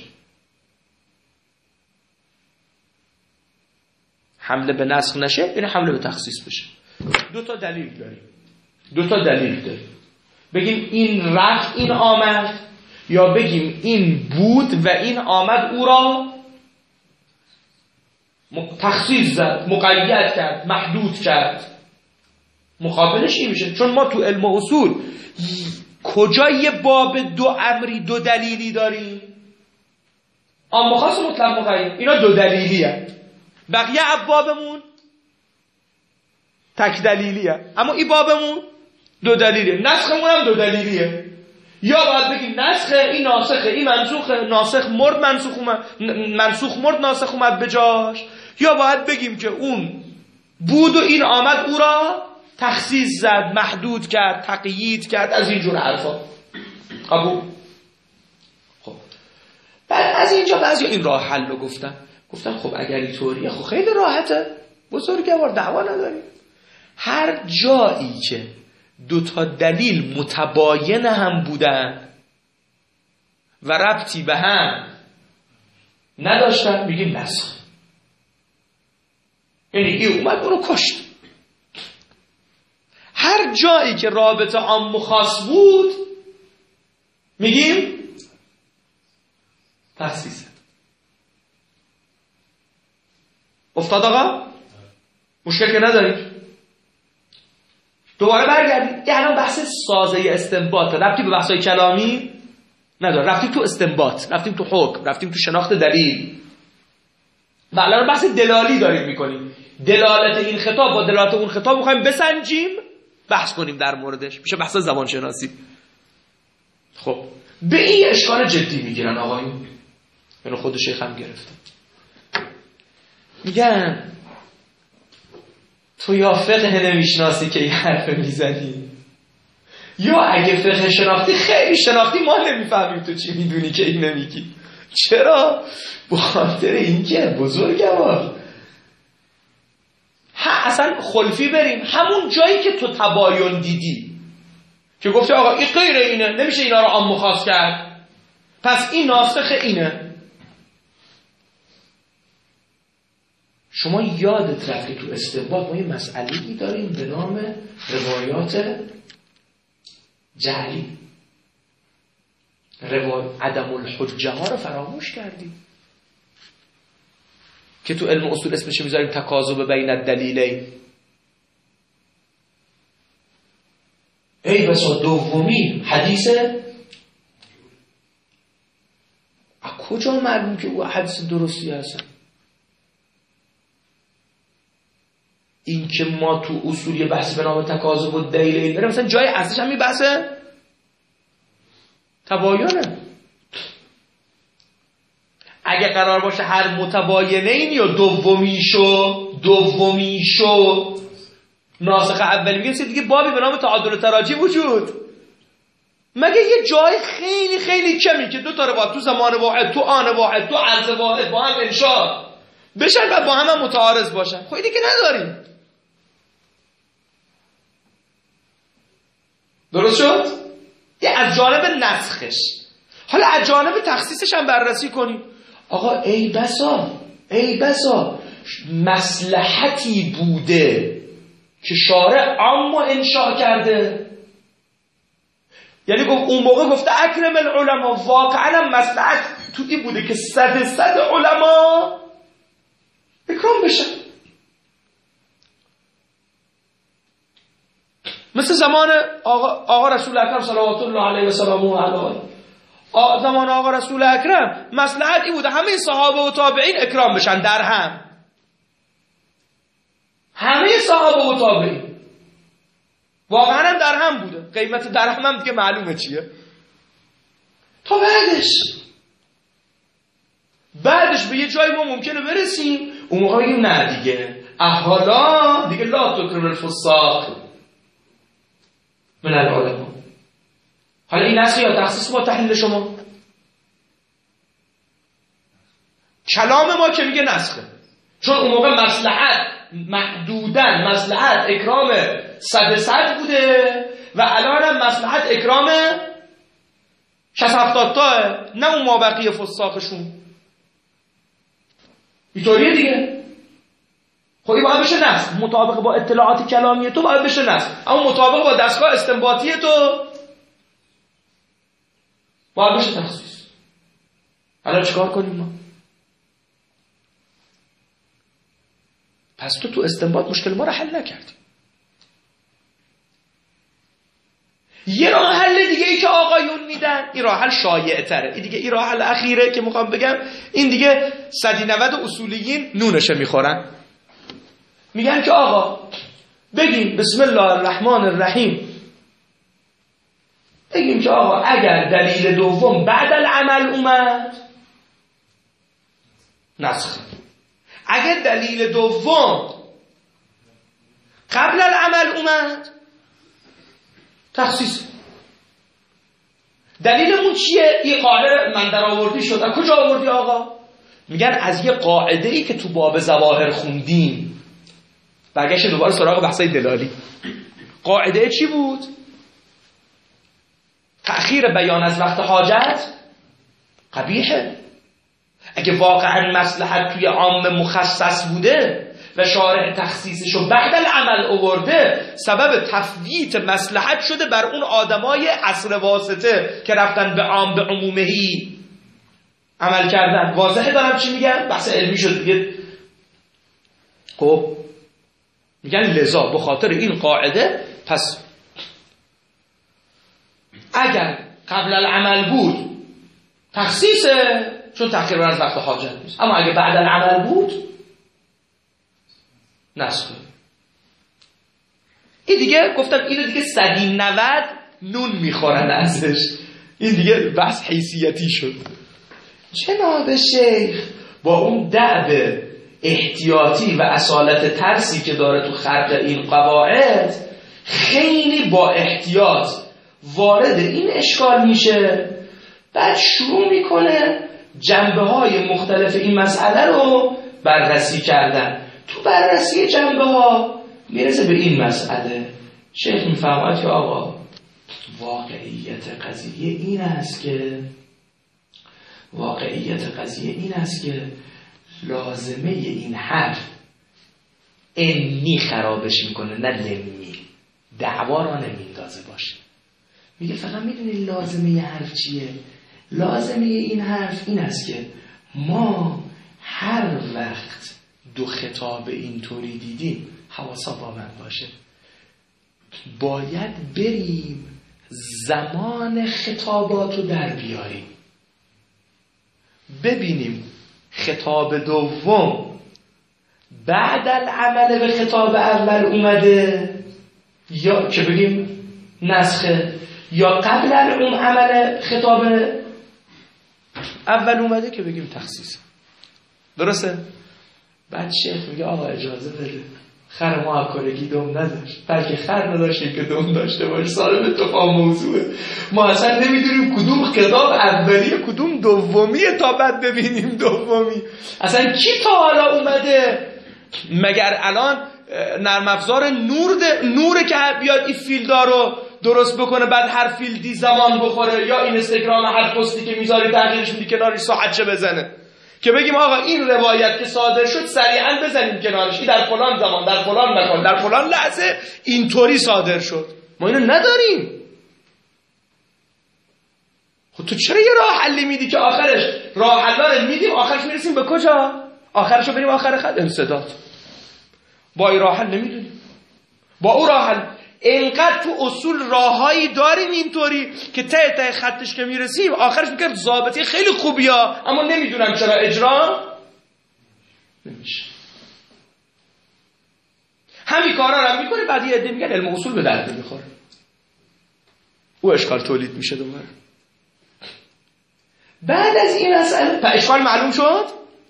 حمله به نسخ نشه یعنی حمله به تخصیص بشه. دو تا دلیل داریم. بگیم این رفت این آمد، یا بگیم این بود و این آمد او را تخصیص زد، مقید کرد، محدود کرد. مقابلش این میشه. چون ما تو علم اصول کجا یه باب دو امری دو دلیلی داریم؟ عام خاص مطلق مقید، اینا دو دلیلی هست. بقیه ابوابمون تک دلیلیه، اما این بابمون دو دلیلیه، نسخمون هم دو دلیلیه. یا باید بگیم نسخه، این ناسخه، این منسوخه، ناسخ مرد منسوخ اومد، منسوخ مرد ناسخ اومد به جاش، یا باید بگیم که اون بود و این آمد او را تخصیص زد، محدود کرد، تقیید کرد، از اینجور حرفا. قبول؟ خب بعد از اینجا بعضی این راه حل رو گفتن خب اگر اینطوریه خب خیلی راحته، بزرگوار دعوا نداریم. هر جایی که دو تا دلیل متباین هم بودن و ربطی به هم نداشتن میگیم نسخ. یعنی این اومد اونو کشت. هر جایی که رابطه عام و خاص بود میگیم تخصیص. افتاد آقا؟ مشکل که نداریم. دوباره برگردیم. یه الان بحث سازه استنباط، ربطی به بحثای کلامی نداره، رفتیم تو استنباط، رفتیم تو حکم، رفتیم تو شناخت دلیل و الان بحث دلالی داریم میکنیم. دلالت این خطاب با دلالت اون خطاب میخوایم بسنجیم، بحث کنیم در موردش، میشه بحث زبان شناسی. خب به این اشکال جدی میگیرن آقایون، اینو خود شیخ هم گرفته، میگن تو یا فقه نمیشناسی که این حرف میزنی، یا اگه فقه شناختی خیلی شناختی، ما نمیفهمیم تو چی میدونی که این نمیگی. چرا؟ بخاطر اینکه بزرگوار اصلا خلفی بریم همون جایی که تو تباین دیدی که گفتی آقا این غیر اینه، نمیشه اینا رو عام خاص کرد، پس این ناسخ اینه. شما یادت رفت تو استنباط ما یه مسئله‌ای داریم به نام روایات جعلی، عدم الحجه ها رو فراموش کردیم که تو علم اصول اسمش میذاریم تکاذب بین الدلیلین. ای بسا دومی حدیثه، از کجا معلوم که او حدیث درستی هستن؟ این که ما تو اصول یه بحث به نام تکاذب الدلیلین داریم، مثلا جای اصلش هم این بحثه تباینه. اگه قرار باشه هر متباینین یا دومیشو ناسخ اولی میگه دیگه بابی به نام تعادل تراجی وجود، مگه یه جای خیلی خیلی کمی که دو تا روایت تو زمان واحد، تو آن واحد، تو عرض واحد با هم انشاء بشن و با هم متعارض باشن؟ خب اینی که نداریم. درست شد؟ یه از جانب نسخش. حالا از جانب تخصیصش هم بررسی کنیم. آقا ای بسا مصلحتی بوده که شارع عام انشاء کرده، یعنی اون موقع گفته اکرم العلماء، واقعا مصلحت تو این بوده که صد علما اکرام بشن. مثل زمان آقا رسول اکرم صلوات الله علیه و سلامه علیه، زمان آقا رسول اکرم مصلحت این بوده همه صحابه و تابعین اکرام بشن در هم، همه صحابه و تابعین واقعا هم در هم بوده. قیمت در هم دیگه معلومه چیه. تا بعدش به یه جای ما ممکنه برسیم اون موقع بگیم نه دیگه احالا دیگه لا تکرم الفساق من العلماء. حالا این نسخ یا تخصیص با تحلیل شما؟ کلام ما که میگه نسخه، چون اون موقع مصلحت محدودن، مصلحت اکرام صد بوده و الان هم مصلحت اکرام 60-70 تاه، نه اون مابقی فساقشون. اینطوریه دیگه. خب این باید بشه نسخ، مطابق با اطلاعات کلامی تو باید بشه نسخ، اما مطابق با دستگاه استنباطی تو باید بشه تخصیص. حالا چیکار کنیم ما؟ پس تو استنباط مشکل ما رو حل نکردی. یه راه حل دیگه ای که آقایون میدن، این راه حل شایع تره، این راه حل اخیره که میخوام بگم، این دیگه 190 اصولیین نونشه میخورن. میگن که آقا بگیم بسم الله الرحمن الرحیم، بگیم که آقا اگر دلیل دوم بعد العمل اومد نسخ، اگر دلیل دوم قبل العمل اومد تخصیص. دلیلمون چیه؟ این قاعده من در آوردی شد. از کجا آوردی آقا؟ میگن از یه قاعده ای که تو باب ظواهر خوندیم. برگشت دوباره سراغ بحثای دلالی. قاعده چی بود؟ تأخیر بیان از وقت حاجت قبیحه. اگه واقعا مصلحت توی عام مخصص بوده و شارع تخصیصشو بعد العمل آورده، سبب تفویت مصلحت شده بر اون آدمای عصر واسطه که رفتن به عام به عمومهی عمل کردن. واضحه دارم چی میگم؟ بحث علمی شد دیگه. خب میگن لذا به خاطر این قاعده پس اگر قبل العمل بود تخصیصه، چون تأخیر از وقت حاجت نیست. اما اگه بعد العمل بود نسخه. این دیگه گفتم اینو دیگه 190 نون میخورن ازش. این دیگه بحث حیثیتی شد. جناب شیخ با اون دعب احتیاطی و اصالت ترسی که داره تو خلق این قواعد، خیلی با احتیاط وارد این اشکال میشه، بعد شروع میکنه جنبه های مختلف این مسئله رو بررسی کردن. تو بررسی جنبه ها میرسه به این مسئله. شیخ میفهمد که آقا واقعیت قضیه این است که لازمه این حرف انی خرابش میکنه، نه لمی. دعوا را نمیندازه باشه. میگه فقط میدونی لازمه حرف چیه؟ لازمه این حرف این است که ما هر وقت دو خطاب اینطوری دیدیم، حواسا با من باشه، باید بریم زمان خطابات رو در بیاریم، ببینیم خطاب دوم بعد العمل به خطاب اول اومده یا که بگیم نسخه، یا قبل اون عمل خطاب اول اومده که بگیم تخصیص. درسته؟ بعد شیخ میگه آقا اجازه بده، خر ما اکارگی دوم نداشت، بلکه خر نداشتیم که دوم داشته باشه. سالم اتفاق موضوعه. ما اصلا نمیدونیم کدوم خطاب اولیه کدوم دومیه تا بعد ببینیم دومی. اصلا کی تا حالا اومده؟ مگر الان نرم افزار نوره که بیاد این فیلدا رو درست بکنه، بعد هر فیلدی زمان بخوره، یا اینستاگرام هر پستی که میذاری تغییرش میدی کنارش ساعتچه بزنه که بگیم آقا این روایت که صادر شد سریعا بزنیم کنارش، این در فلان زمان در فلان مکان در فلان لحظه اینطوری صادر شد. ما اینو نداریم. خب تو چرا یه راه حلی میدی که آخرش راه حلا رو میدیم، آخرش میرسیم به کجا؟ آخرشو بریم آخر خط انسداد. با این راه حل نمیدونیم. با اون راه حل اینقدر تو اصول راههایی داریم اینطوری که ته خطش که میرسیم آخرش میگه ضابطه خیلی خوبیه، اما نمیدونم چرا اجرا نمیشه. همین کارا رو میکنه، بعد یه عده میگن علم اصول به درد نمیخوره، او اشکال تولید میشه دوباره. بعد از این مسئله اشکال معلوم شد.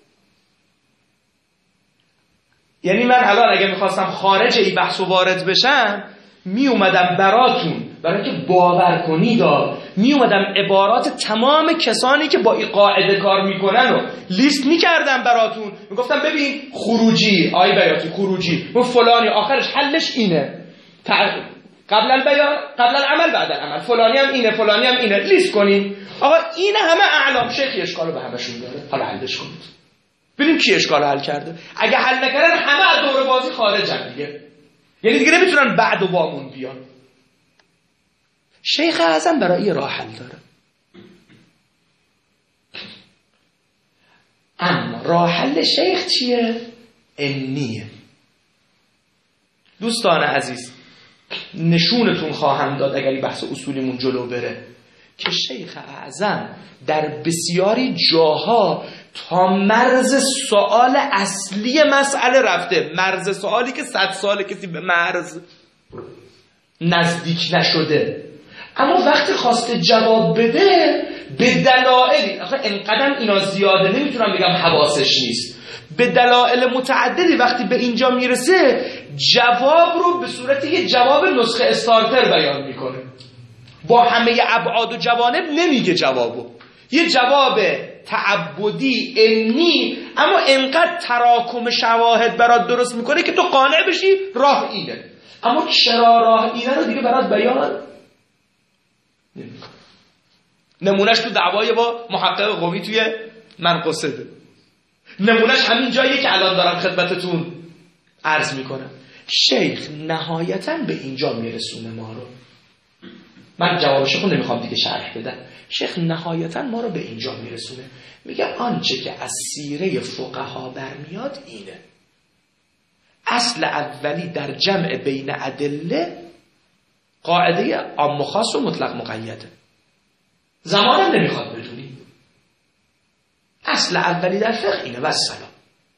یعنی من الان اگه میخواستم خارج این بحث وارد بشم، می اومدم براتون برای که باور کنید می اومدم عبارات تمام کسانی که با این قاعده کار میکنن رو لیست میکردم براتون، میگفتم ببین خروجی آی بیاتی خروجی و فلانی آخرش حلش اینه، قبل البیان قبل العمل بعد العمل، فلانی هم اینه فلانی هم اینه، لیست کنین. آقا این همه اعلام شیخی اشکالو به همشون داره، حالا حلش کنید ببین کی اشکالو حل کرده. اگه حل نکردن همه از دور بازی خارجن دیگه، یعنی دیگه نمیتونن بعد و بامون بیان. شیخ اعظم برای راه حل داره، اما راه حل شیخ چیه؟ انیه. دوستان عزیز نشونتون خواهم داد اگر این بحث اصولیمون جلو بره که شیخ اعظم در بسیاری جاها تا مرز سوال اصلی مسئله رفته، مرز سوالی که 100 سال کسی به مرز نزدیک نشده، اما وقتی خواسته جواب بده به دلایلی، آخه انقدر اینا زیاده نمیتونم بگم حواسش نیست، به دلایل متعددی وقتی به اینجا میرسه جواب رو به صورت یه جواب نسخه استارتر بیان میکنه، با همه ابعاد و جوانب نمیگه جوابو، یه جواب تعبدی علمی اما انقدر تراکم شواهد برات درست میکنه که تو قانع بشی راه اینه، اما چرا راه اینه رو دیگه برات بیان نمیکنه. نمونهش تو دعوای با محقق قمی توی منقصده، نمونهش همین جاییه که الان دارم خدمتتون عرض میکنم. شیخ نهایتاً به اینجا میرسونه ما رو، من جوابشو نمیخوام دیگه شرح بدم، شیخ نهایتاً ما رو به اینجا میرسونه، میگه آنچه که از سیره فقها برمیاد اینه، اصل اولی در جمع بین ادله قاعده عام و خاص و مطلق مقیده، زمانم نمیخواد بدونی، اصل اولی در فقه اینه و السلام،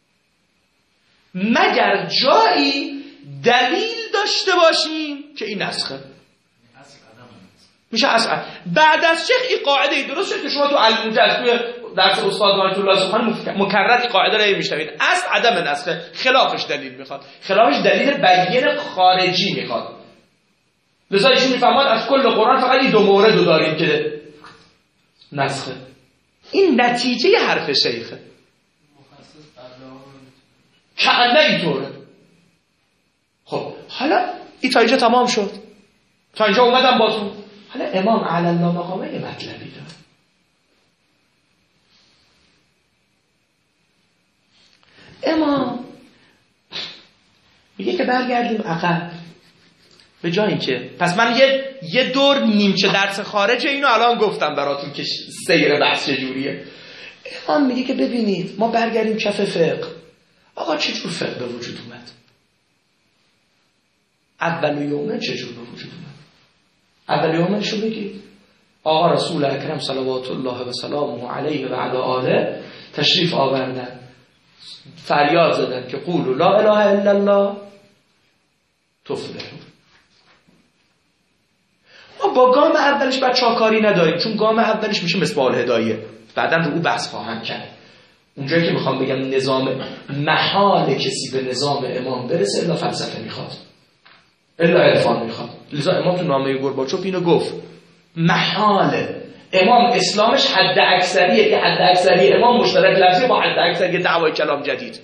مگر جایی دلیل داشته باشیم که این نسخه میشه اصلا. بعد از شیخ این قاعده درست شد که شما تو الموجز توی درس استاد آیت الله سبحانی مکرر این قاعده رو میشنوید، اصل عدم نسخه، خلافش دلیل میخواد، خلافش دلیل بیان خارجی میخواد، لذا ایشون میفهمد از کل قرآن فقط این 2 مورد رو داریم که نسخه. این نتیجه حرف شیخه که اینطوره. خب حالا این تا اینجا تمام شد، تا اینجا اومدم باتون. حالا امام علی الله مقامه یه مطلبی داره. امام میگه که برگردیم عقب، به جای اینکه پس من یه دور نیمچه درس خارج اینو الان گفتم براتون که سیر بحث چجوریه. امام میگه که ببینید ما برگردیم کف فقه. آقا چجور فقه به وجود اومد؟ اول یومه چجور به وجود اومد؟ اول یومه شو بگید. آقا رسول اکرم صلوات الله و سلامه علیه و علی آله تشریف آوردن، فریاد زدن که قولوا لا اله الا الله تفلحون. ما با گام اولش بچه‌کاری نداریم، چون گام اولش میشه مصباح الهدایه، بعداً رو بحث خواهم کرد. اونجایی که میخوام بگم نظام محال کسی به نظام امام برسه الا فلسفه میخواد، الا عرفان میخواد. لذا امام تو نامه گورباچوف اینو گفت، محاله امام اسلامش حد اکثریه، که حد اکثری امام مشترک لفظی با حد اکثری دعوای کلام جدید.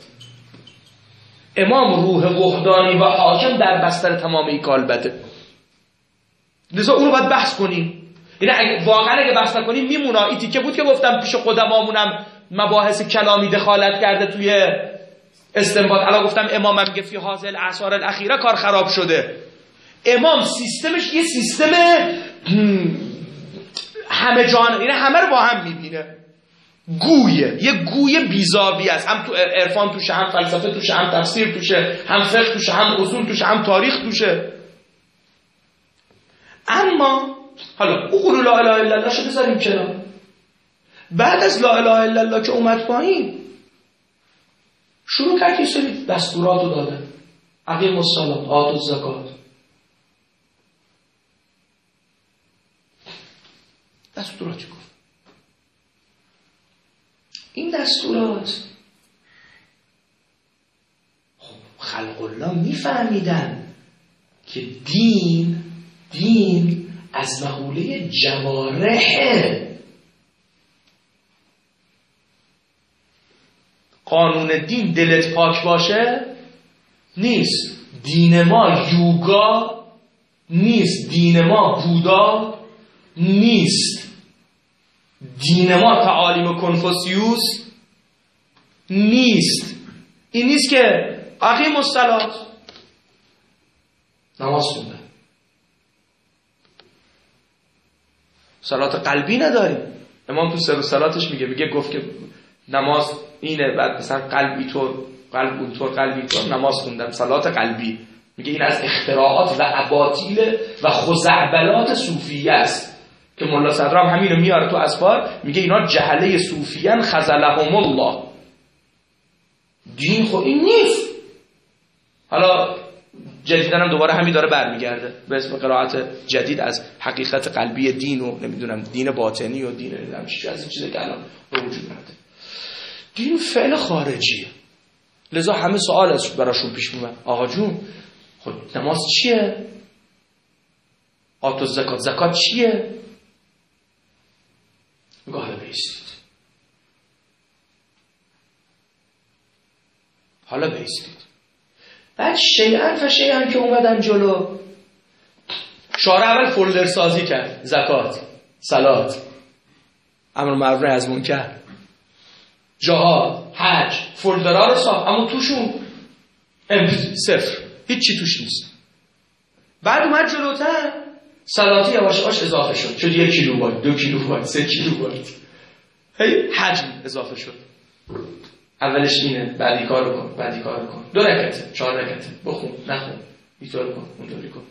امام روح وحدانی و حاکم در بستر تمام این کالبده، لذا اونو باید بحث کنیم. یعنی واقعا اگه بحث نکنیم میمونه. این تیکه بود که گفتم پیش قدمامونم مباحث کلامی دخالت کرده توی استنباط. الان گفتم امام میگه فی هذه الاعصار الاخیره کار خراب شده. امام سیستمش یه سیستم همه جان، یعنی همه رو با هم میبینه، گویه، یه گوی بیزاوی است، هم تو عرفان توشه، هم فلسفه توشه، هم تفسیر توشه، هم فقه توشه، هم اصول توشه، هم تاریخ توشه. اما حالا قولوا لا اله الا الله شو بذاریم کنار. بعد از لا اله الا الله که اومد پایین، شروع کرد یه سری دستورات رو دادن، اقیموا الصلاة آتوا الزکات. دستوراتی گفت. این دستورات خلق الله میفهمیدن که دین از مقوله جوارحه. قانون دین دلت پاک باشه نیست. دین ما یوگا نیست، دین ما بودا نیست، دین ما تعالیم کنفوسیوس نیست. این نیست که اقیموا الصلاة نماز خوندن. صلات قلبی نداریم. امام تو سر صلاتش میگه گفت که نماز اینه، بعد مثلا قلب اینطور، قلب اونطور، قلب اینطور، نماز خوندم، صلات قلبی. میگه این از اختراعات و اباطیل و خزعبلات صوفیه است که ملا صدرام همینو میاره تو اسفار، میگه اینا جهله صوفیان خذلهم الله. دین خب این نیست. حالا جدیدن هم دوباره همین داره برمیگرده به اسم قرائت جدید از حقیقت قلبی دین و نمیدونم دین باطنی و دین نمیدونم چی از این چیزا که الان به وجود اومده. دین فعل خارجیه، لذا همه سوال براشون پیش میاد. آقا جون خب نماز چیه؟ آت و زکات چیه؟ میگه حالا بیستید، حالا بیستید. بعد شیئن فشیئن که اومدن جلو، شارع اول فولدر سازی کرد، زکات، صلات، امر معروف نهی از منکر، جهاد، حج، فولدرها رو ساخت، اما توشون صفر، هیچی توش نیست. بعد اومد جلوتر، صلاتی یواش یواش اضافه شد 1 کیلوبایت، 2 کیلوبایت، 3 کیلوبایت، هی حجم اضافه شد. اولش اینه، بعدی کارو کن، بعدی کارو کن، 2 رکعته، 4 رکعته، بخون، نخون، اینطور کن، اونطوری کن.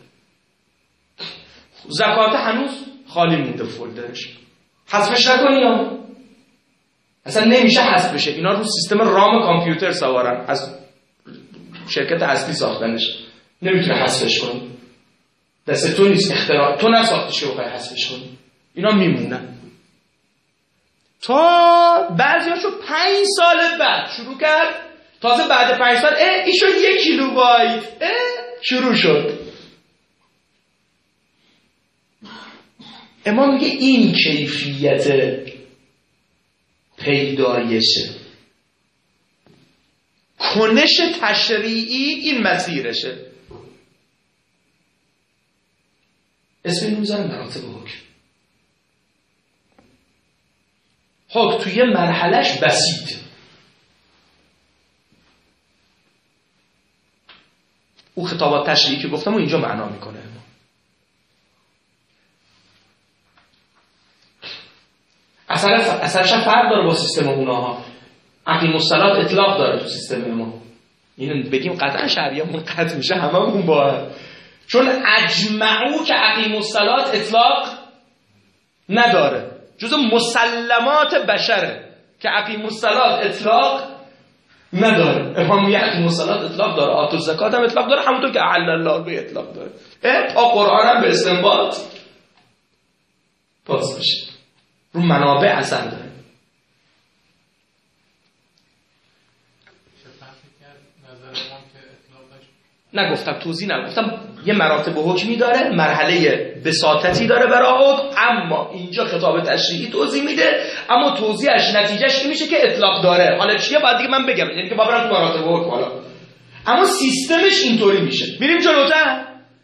زکات هنوز خالی مونده فولدرش، حذفش نکنی یا اصلا نمیشه حذف بشه. اینا رو سیستم رام کامپیوتر سوارن، از شرکت اصلی ساختنش، نمیتونه حذفش کنی، دست تو نیست، اختراع تو نساختیش که بخوای حذفش کنی. اینا میمونن تا بعضیاشو 5 سال بعد شروع کرد، تازه بعد 5 سال این شد 1 کیلوبایت، شروع شد. امام میگه این کیفیت پیدایشه، کنش تشریعی این مسیرشه. اسم اینو میذارم مراتب حکم. حکم توی مرحلهش بسیط، او خطابات تشریعی که گفتم و اینجا معنا میکنه. اثرش هم فرق داره با سیستم اونها. اقیم الصلات اطلاق داره تو سیستم ما، اینو بگیم قطعا شریعمون قطع میشه هممون با هم. چون اجمعو که اقیم الصلات اطلاق نداره، جز مسلمات بشره که اقیم الصلات اطلاق نداره. امام میگه اقیم الصلات اطلاق داره، آت و زکات هم اطلاق داره، همونطور که احل الله به اطلاق داره. تا قرآن هم به استنباط باز میشه، رو منابع اثر داره. نگفتم توضیح نگفتم، یه مراتب حکمی داره، مرحله بساطتی داره برای حکم، اما اینجا خطاب تشریعی توضیح میده، اما توضیحش نتیجهش این میشه که اطلاق داره. حالا چیه باید دیگه من بگم، یعنی که با برم تو مراتب حکم حالا، اما سیستمش اینطوری میشه. میریم جلوتر.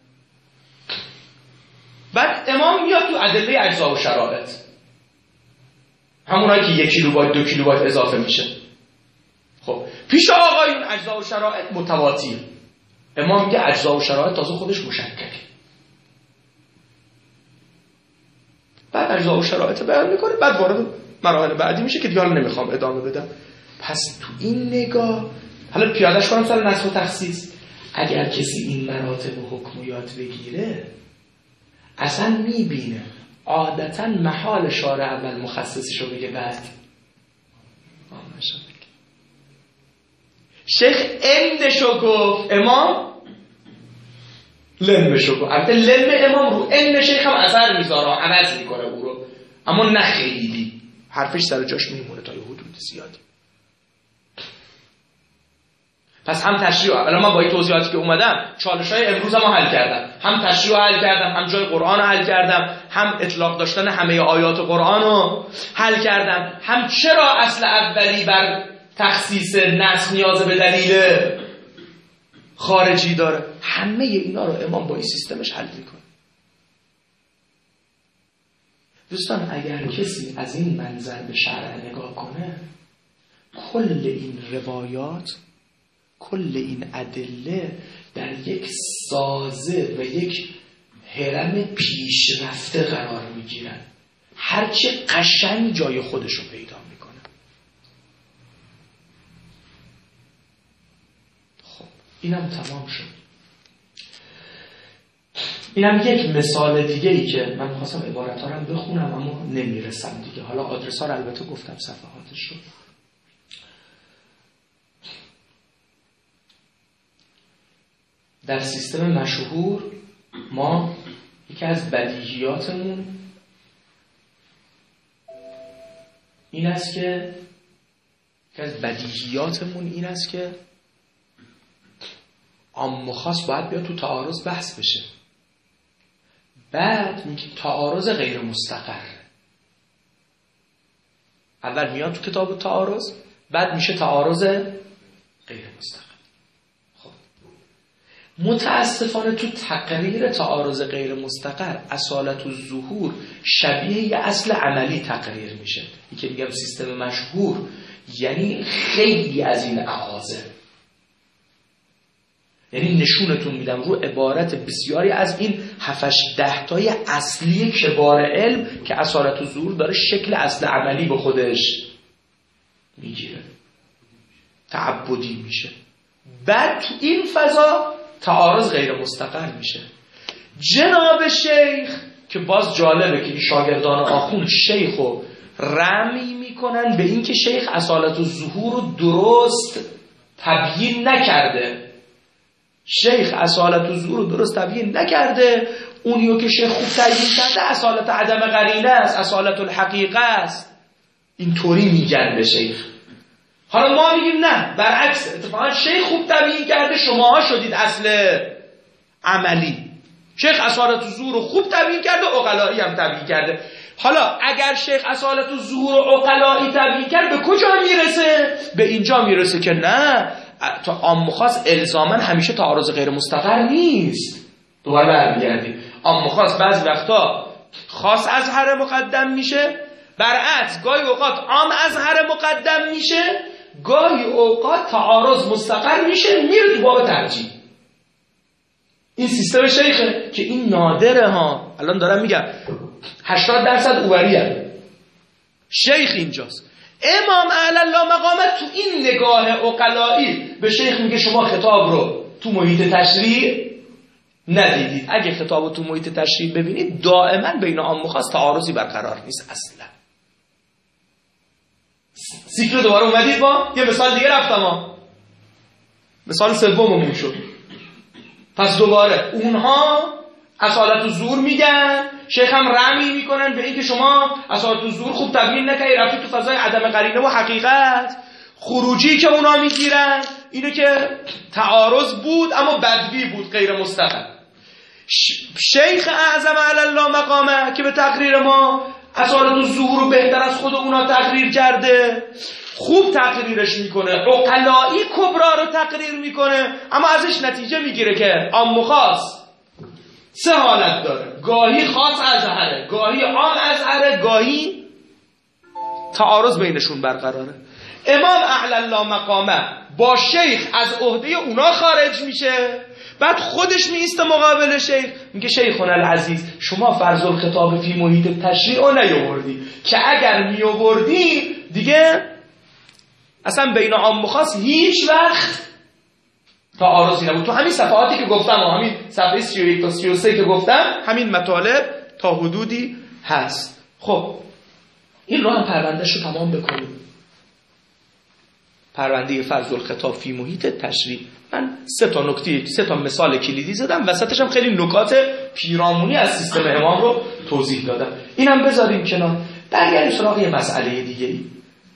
بعد امام میاد تو ادله اجزا و شرایط، همونایی که 1 کیلوبایت 2 کیلوبایت اضافه میشه. خب پیش آقایون اجزا و شرایط متواتیه. امام میگه اجزا و شرایط تازه خودش مشککه. بعد اجزا و شرایط بیان میکنه، بعد وارد مراحل بعدی میشه که دیگه حالا نمیخوام ادامه بدم. پس تو این نگاه حالا پیادهش کنم سر نسخ و تخصیص. اگر کسی این مراتب و حکم یاد بگیره، اصلا میبینه عادتا محال شارع اول مخصصشو بگه بعد شیخ اندشو گفت، امام لمشو گفت. البته لم امام رو اند شیخ هم اثر میذاره، عوض میکنه او رو، اما نه خیلی، حرفش سر جاش میمونه تا یه حدود زیادی. پس هم تشریع، الان من با این توضیحاتی که اومدم چالش‌های امروز هم حل کردم، هم تشریع حل کردم، هم جای قرآن رو حل کردم، هم اطلاق داشتن همه آیات قرآن رو حل کردم، هم چرا اصل اولی بر تخصیص نسخ نیاز به دلیل خارجی داره. همه اینا رو امام با این سیستمش حل میکنه. دوستان اگر کسی از این منظر به شرع نگاه کنه، کل این روایات، کل این ادله در یک سازه و یک هرم پیشرفته قرار میگیرن، هرچه قشنگ جای خودشو پیدا میکنه. اینم تمام شد. اینم یک مثال دیگه ای که من می‌خواستم عبارت‌ها رو بخونم اما نمیرسم دیگه. حالا آدرس‌ها رو البته گفتم، صفحاتش رو. در سیستم مشهور ما یکی از بدیهیاتمون این است که عام و خاص باید بیاد تو تعارض بحث بشه. بعد میگه تعارض غیر مستقر. اول میاد تو کتاب تعارض، بعد میشه تعارض غیر مستقر. خب متاسفانه تو تقریر تعارض غیر مستقر اصالت الظهور شبیه یه اصل عملی تقریر میشه. این که میگم سیستم مشهور یعنی خیلی از این اعاضه، یعنی نشونتون میدم رو عبارت بسیاری از این 7-10 تای اصلی کبار علم که اصالت الظهور داره شکل اصل عملی به خودش میگیره، تعبدی میشه. بعد تو این فضا تعارض غیر مستقر میشه. جناب شیخ که باز جالبه که این شاگردان آخوند شیخو رمی میکنن به این که شیخ اصالت الظهور رو درست تبیین نکرده. شیخ اصالت الظهور رو درست تبیین نکرده. اونیو که شیخ خوب تبیین کرده اصالت عدم قرینه است، اصالت الحقیقه است. اینطوری میگن به شیخ. حالا ما میگیم نه، برعکس، اتفاقا شیخ خوب تبیین کرده، شماها شدید اصل عملی. شیخ اصالت الظهور رو خوب تبیین کرده، عقلایی هم تبیین کرده. حالا اگر شیخ اصالت الظهور رو عقلایی تبیین کرد به کجا میرسه؟ به اینجا میرسه که نه، تا عام و خاص الزاماً همیشه تعارض غیر مستقر نیست. دوباره برمیگردیم، عام و خاص بعضی وقتا خاص از هر مقدم میشه، برعکس گاهی اوقات عام از هر مقدم میشه، گاهی اوقات تعارض مستقر میشه میره تو باب ترجیح. این سیستم شیخه که این نادره ها. الان دارم میگم 80% اوریه. شیخ اینجاست. امام اعلی الله مقامت تو این نگاه عقلایی به شیخ میگه شما خطاب رو تو محیط تشریع ندیدید. اگه خطاب رو تو محیط تشریع ببینید دائما بین عام و خاص تعارضی برقرار نیست اصلا. سیکل دوباره اومدید با یه مثال دیگه رفتم ها. مثال سوممون شد. پس دوباره اونها اصالت الظهور میگن، شیخ هم رمی میکنن به این که شما اصالت الظهور خوب تبیین نکردید، رفتید تو فضای عدم قرینه و حقیقت. خروجی که اونا میگیرن اینه که تعارض بود اما بدوی بود، غیر مستقر. شیخ اعظم علی الله مقامه که به تقریر ما اصالت الظهور رو بهتر از خود اونا تقریر کرده، خوب تقریرش میکنه، عقلایی کبرا رو تقریر میکنه، اما ازش نتیجه میگیره که عام و خاص سه حالت داره، گاهی خاص ازهره، گاهی عام ازهره، گاهی تعارض بینشون برقراره. امام اعلی الله مقامه با شیخ از عهده اونا خارج میشه، بعد خودش میسته مقابل شیخ میگه شیخنا العزیز شما فرض الخطاب فی محیط تشریع رو نیاوردی، که اگر میآوردی دیگه اصلا بین عام و خاص هیچ وقت تعارضی نبود. تو همین صفحاتی که گفتم و همین صفحه 31 تا 33 که گفتم همین مطالب تا حدودی هست. خب این رو هم پروندهش رو تمام بکنیم. پرونده فرض الخطاب فی محیط تشریع. من 3 تا مثال کلیدی زدم، وسطش هم خیلی نکات پیرامونی از سیستم امام رو توضیح دادم. اینم بذاریم کنار. برگردیم سراغ یه مسئله دیگه ای.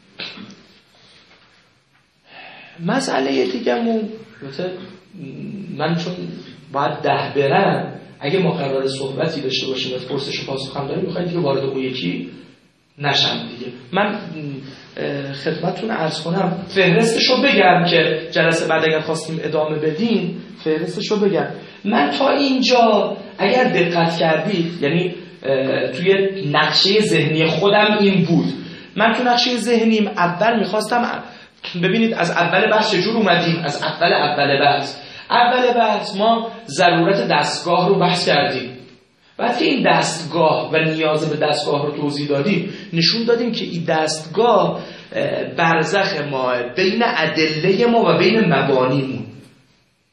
مسئله دیگه‌مون من چون باید 10 برم، اگه ما قرار صحبتی داشته باشیم از پرسش و پاسخ هم داریم، میخواید دیگه وارد اون یکی نشم دیگه. من خدمتتون عرض کنم فهرستشو بگم که جلسه بعد اگر خواستیم ادامه بدیم فهرستشو بگم. من تا اینجا اگر دقت کردید، یعنی توی نقشه ذهنی خودم این بود، من تو نقشه ذهنیم اول میخواستم ببینید از اول بحث چجور اومدیم. از اول بحث ما ضرورت دستگاه رو بحث کردیم. بعد که این دستگاه و نیاز به دستگاه رو توضیح دادیم، نشون دادیم که این دستگاه برزخ ما بین ادله ما و بین مبانیمون.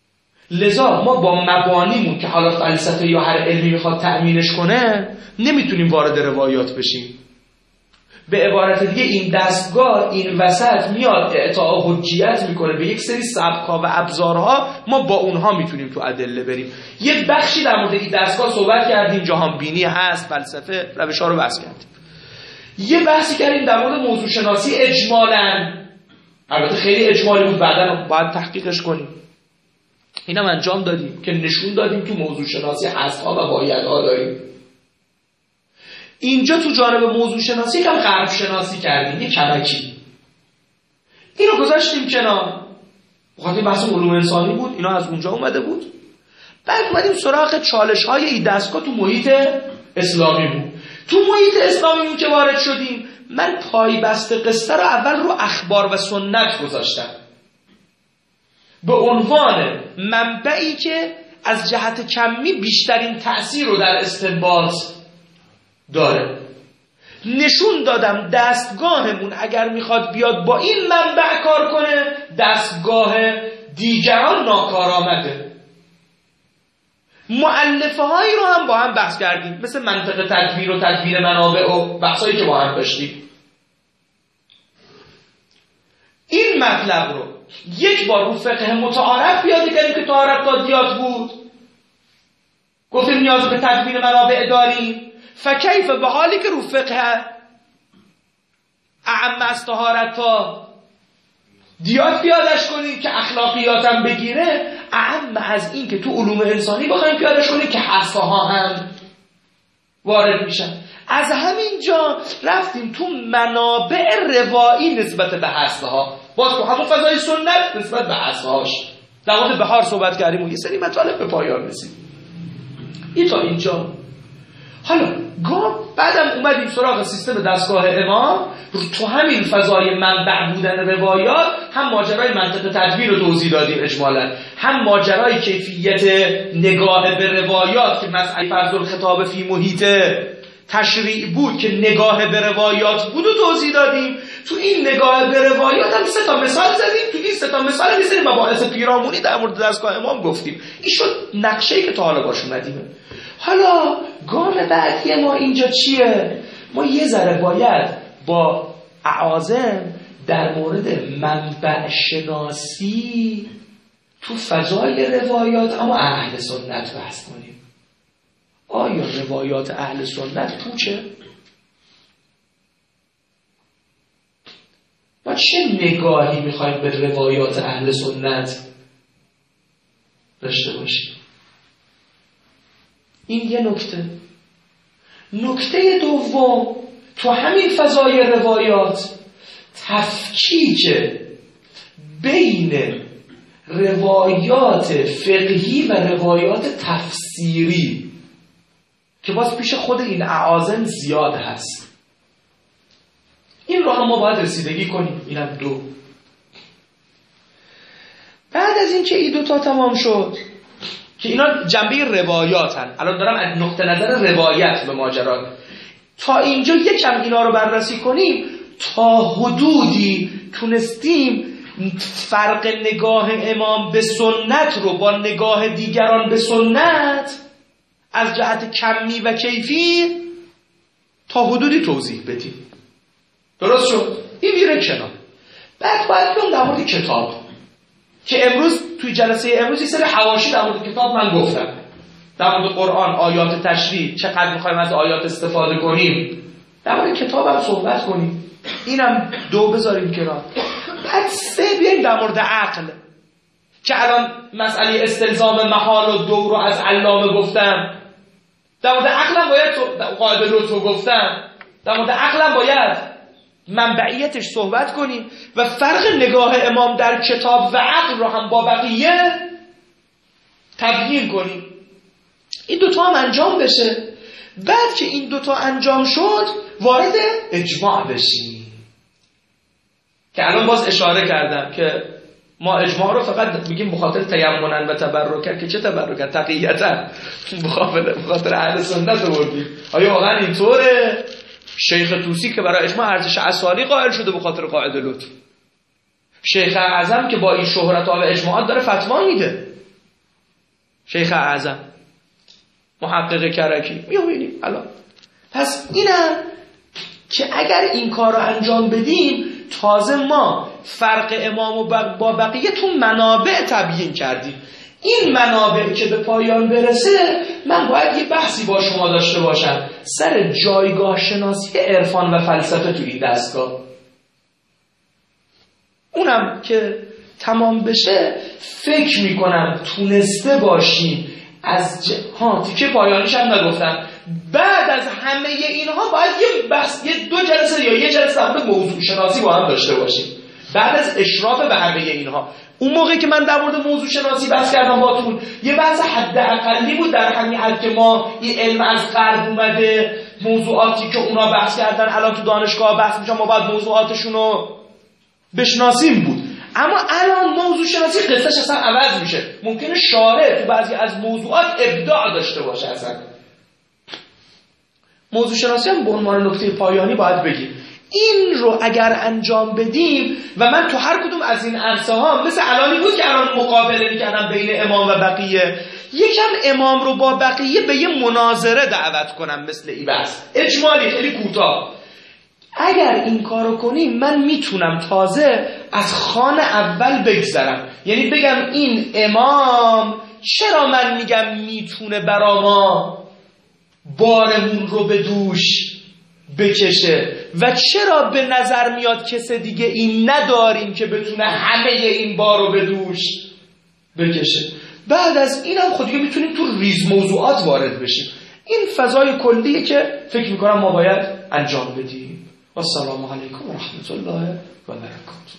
لذا ما با مبانیمون که حالا فلسفه یا هر علمی میخواد تأمینش کنه نمیتونیم وارد روایات بشیم. به عبارت دیگه این دستگاه این وسط میاد اعطاء حجیت میکنه به یک سری سبک‌ها و ابزارها، ما با اونها میتونیم تو ادله بریم. یه بخشی در مورد این دستگاه صحبت کردیم، جهان بینی هست، فلسفه، روش‌ها رو بحث کردیم. یه بحثی کردیم در مورد موضوع شناسی اجمالاً، البته خیلی اجمالی بود، بعداً باید تحقیقش کنیم. اینم انجام دادیم که نشون دادیم تو موضوع شناسی هست‌ها و بایدها داریم. اینجا تو جانب موضوع شناسی کم غرب شناسی کردیم، یه کمکی اینو گذاشتیم کنار، بخاطر بحث علوم انسانی بود، اینا از اونجا اومده بود. بعد اومدیم سراغ چالش‌های این دستگاه تو محیط اسلامی بود. تو محیط اسلامی که وارد شدیم، من پایبست قصه رو اول رو اخبار و سنت گذاشتم به عنوان منبعی که از جهت کمی بیشترین تأثیر رو در استنباط داره. نشون دادم دستگاهمون اگر میخواد بیاد با این منبع کار کنه، دستگاه دیگران ناکارآمده. مؤلفه هایی رو هم با هم بحث کردیم، مثل منطق تدبیر و تدبیر منابع و بحثایی که با هم داشتیم. این مطلب رو یک بار رو فقه متعارف پیاده کردیم که طهارت تادیات بود، گفتیم نیاز به تدبیر منابع داریم. فکیف به حالی که رو فقه اعم از طهارت تا دیات پیادش کنیم که اخلاقیات هم بگیره، اعم از این که تو علوم انسانی بخوایم پیادش کنیم که حساها هم وارد میشن. از همین جا رفتیم تو منابع روایی نسبت به حساها، باز تو حتی فضای سنت نسبت به حساهاش در مورد بهار صحبت کردیم و یه سری مطالب به پایان رسید. این تا اینجا. حالا بعدم اومدیم سراغ سیستم دستگاه امام، تو همین فضای منبع بودن روایات هم ماجرای منطق تدبیر رو توضیح دادیم اجمالاً، هم ماجرای کیفیت نگاه به روایات که مسئله فرض الخطاب فی محیط تشریع بود که نگاه به روایات بود و توضیح دادیم. تو این نگاه به روایات هم 3 تا مثال زدیم، تو این 3 تا مثال می‌ذاریم مباحث پیرامونی در مورد دستگاه امام گفتیم. این شد نقشه‌ای که تا حالا باش اومدیم. حالا گام بعدی ما اینجا چیه؟ ما یه ذره باید با اعاظم در مورد منبع شناسی تو فضای روایات اما اهل سنت بحث کنیم. آیا روایات اهل سنت پوچه؟ ما چه نگاهی میخوایم به روایات اهل سنت داشته باشیم؟ این یه نکته. نکته دوم، تو همین فضای روایات تفکیک بین روایات فقهی و روایات تفسیری که باز پیش خود این اعاظم زیاد هست، این رو هم ما باید رسیدگی کنیم. اینم 2. بعد از این که این 2 تا تمام شد که اینا جنبه روایاتن، الان دارم از نقطه نظر روایت به ماجرا تا اینجا یکم اینا رو بررسی کنیم، تا حدودی تونستیم فرق نگاه امام به سنت رو با نگاه دیگران به سنت از جهت کمی و کیفی تا حدودی توضیح بدیم. درست شد؟ این میره کنار. بعد باید بیام در مورد کتاب که امروز توی جلسه امروز یه سری حواشی در مورد کتاب من گفتم، در مورد قرآن، آیات تشریع، چقدر میخوایم از آیات استفاده کنیم، در مورد کتاب هم صحبت کنیم. اینم 2 بذاریم کنار. بعد 3 بیایم در مورد عقل که الان مسئله استلزام محال و دور رو از علامه گفتم، در مورد عقلم باید قاعده لطف گفتم، در مورد عقلم باید منبعیتش صحبت کنیم و فرق نگاه امام در کتاب و عقل رو هم با بقیه تبیین کنیم. این 2 تا هم انجام بشه. بعد که این 2 تا انجام شد وارد اجماع بشیم که الان باز اشاره کردم که ما اجماع رو فقط میگیم بخاطر تیمنن و تبرکن، که چه تبرکن؟ تقییتن، بخاطر اهل سنت بردیم. آیا واقعا اینطوره؟ شیخ طوسی که برای اجماع ارزش اصالی قائل شده به خاطر قاعده لطف، شیخ اعظم که با این شهرت و اجماعات داره فتوا میده، شیخ اعظم، محقق کرکی، می‌بینیم الان. پس اینم که اگر این کار رو انجام بدیم تازه ما فرق امام و با بقیه تو منابع تبیین کردیم. این منابع که به پایان برسه من باید یه بحثی با شما داشته باشم سر جایگاه شناسی عرفان و فلسفه تو این دستگاه. اونم که تمام بشه فکر میکنم تونسته باشیم از تیکه پایانیش هم نگفتم. بعد از همه اینها باید یه بحث، یه 2 جلسه یا یه جلسه در مورد موضوع شناسی با هم داشته باشیم. بعد از اشراف به همه اینها، اون موقعی که من در مورد موضوع شناسی بحث کردم باتون یه بحث حداقلی بود در همین حد که ما این علم از غرب اومده، موضوعاتی که اونا بحث کردن الان تو دانشگاه بحث میشن، ما باید موضوعاتشون رو بشناسیم بود. اما الان موضوع شناسی قصهش اصلا عوض میشه. ممکنه شارع تو بعضی از موضوعات ابداع داشته باشه. اصلا موضوع شناسی هم به عنوان نکته پایانی باید بگیم این رو اگر انجام بدیم و من تو هر کدوم از این عرصه ها مثل الانی بود که الان مقابله میکردم بین امام و بقیه، یکم امام رو با بقیه به یه مناظره دعوت کنم مثل این بحث اجمالی خیلی کوتاه. اگر این کارو کنیم من میتونم تازه از خان اول بگذرم، یعنی بگم این امام چرا من میگم میتونه برا ما بارمون رو به دوش بکشه و چرا به نظر میاد کس دیگه این نداریم که بتونه همه این بار رو به دوش بکشه. بعد از اینم خودی میتونیم تو ریز موضوعات وارد بشیم. این فضای کلیه که فکر میکنم ما باید انجام بدیم. و السلام علیکم و رحمت الله و برکاته.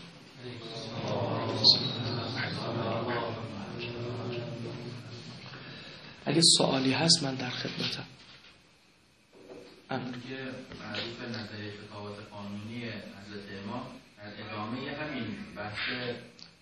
اگه سوالی هست من در خدمتم. که معروف نظریه خطابات قانونی حضرت امام در ادامه همین بحث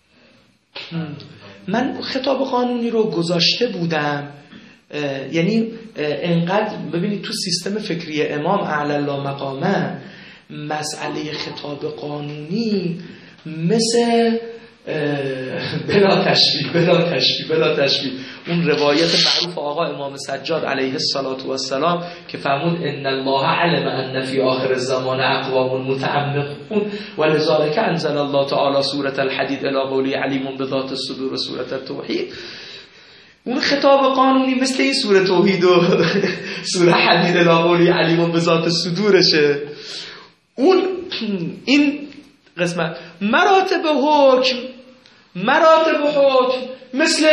من خطاب قانونی رو گذاشته بودم، یعنی انقدر ببینید تو سیستم فکری امام اعلی الله مقامه مسئله خطاب قانونی مثل بلا تشبیه اون روایت معروف آقا امام سجاد علیه السلام که فرمود ان الله علم ان فی آخر الزمان اقوام متعمقون ولذلك انزل الله تعالی سوره الحدید الی قولی علیم بذات الصدور و سوره التوحید. اون خطاب قانونی مثل این سوره توحید و سوره حدید الی قولی علیم بذات الصدورشه. اون این قسمت مراتب حکم مثل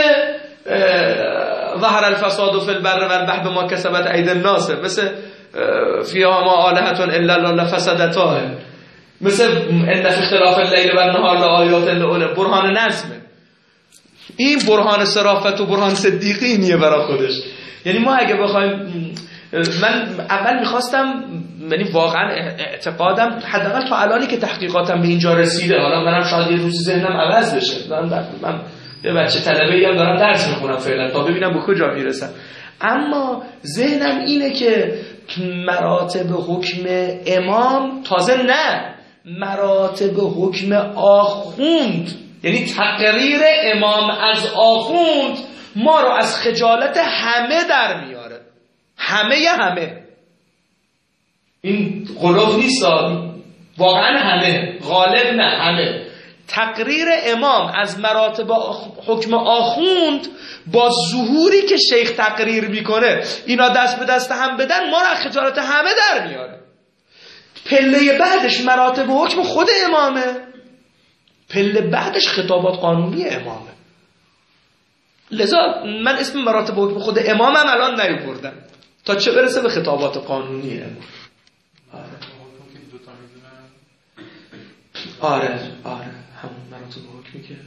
ظهر الفساد فی البر و البحر بما کسبت اید الناس، مثل فیها ما آلهة الا الله فسدتا، مثل ان فی اختلاف اللیل و النهار لآیات لأولی، برهان نظمه. این برهان صرافت و برهان صدیقینیه برای خودش. یعنی ما اگه بخوایم، من اول میخواستم، یعنی واقعا اعتقادم حداقل تا الانی که تحقیقاتم به اینجا رسیده، حالا منم شاید یه روزی ذهنم عوض بشه، من یه بچه طلبه‌ای هم دارم درس میخونم فعلا تا ببینم به کجا میرسم، اما ذهنم اینه که مراتب حکم امام تازه نه، مراتب حکم آخوند، یعنی تقریر امام از آخوند ما رو از خجالت همه در میاره. همه این غلوف نیست، واقعا همه، غالب نه همه. تقریر امام از مراتب حکم آخوند با ظهوری که شیخ تقریر میکنه اینا دست به دست هم بدن ما را از خجالت همه در میاره. پله بعدش مراتب حکم خود امامه، پله بعدش خطابات قانونی امامه. لذا من اسم مراتب حکم خود امامم الان نیاوردم تا چه برسه به خطابات قانونی امام. آره همون مراتب حکمی که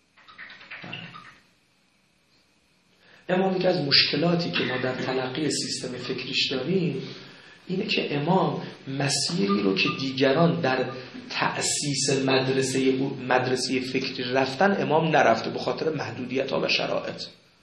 امام که از مشکلاتی که ما در تلقی سیستم فکریش داریم اینه که امام مسیری رو که دیگران در تأسیس مدرسه فکری رفتن امام نرفته به خاطر محدودیت‌ها و شرایط.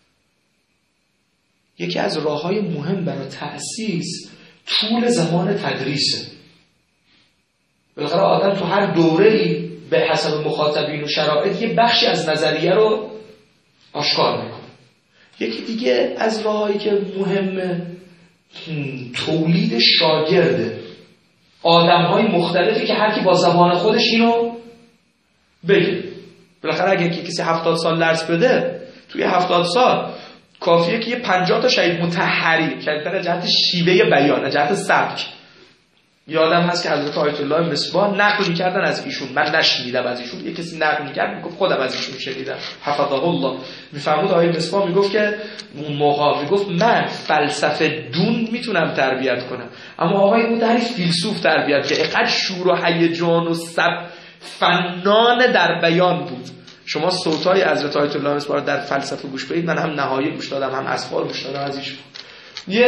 یکی از راه‌های مهم برای تأسیس طول زمان تدریسه. بالاخره آدم تو هر دوره‌ای به حسب مخاطبین و شرایط یه بخشی از نظریه رو آشکار میکنه. یکی دیگه از راهایی که مهمه تولید شاگرده، آدم‌های مختلفی که هر کی با زبان خودش اینو بگه. بالاخره اگه کسی 70 سال درس بده، توی 70 سال کافیه که یه 50 تا شهید مطهری که در جهت شیوه بیان، جهت سبک. یادم هست که حضرت آیت الله مصباح نقل می‌کردن از ایشون، من نشنیدم از ایشون، یه کسی نقل می‌کرد میگفت خودم از ایشون شنیدم، حفظه الله. میفرمود آیه مصباح میگفت که اون موقع میگفت من فلسفه دون میتونم تربیت کنم، اما آقای مدری فیلسوف تربیت که اینقدر شور و هیجان و فنان در بیان بود. شما صوتای حضرت آیت الله مصباح در فلسفه گوش بدید، من هم نهایی گوش دادم هم اسفار گوش دادم از ایشون، یه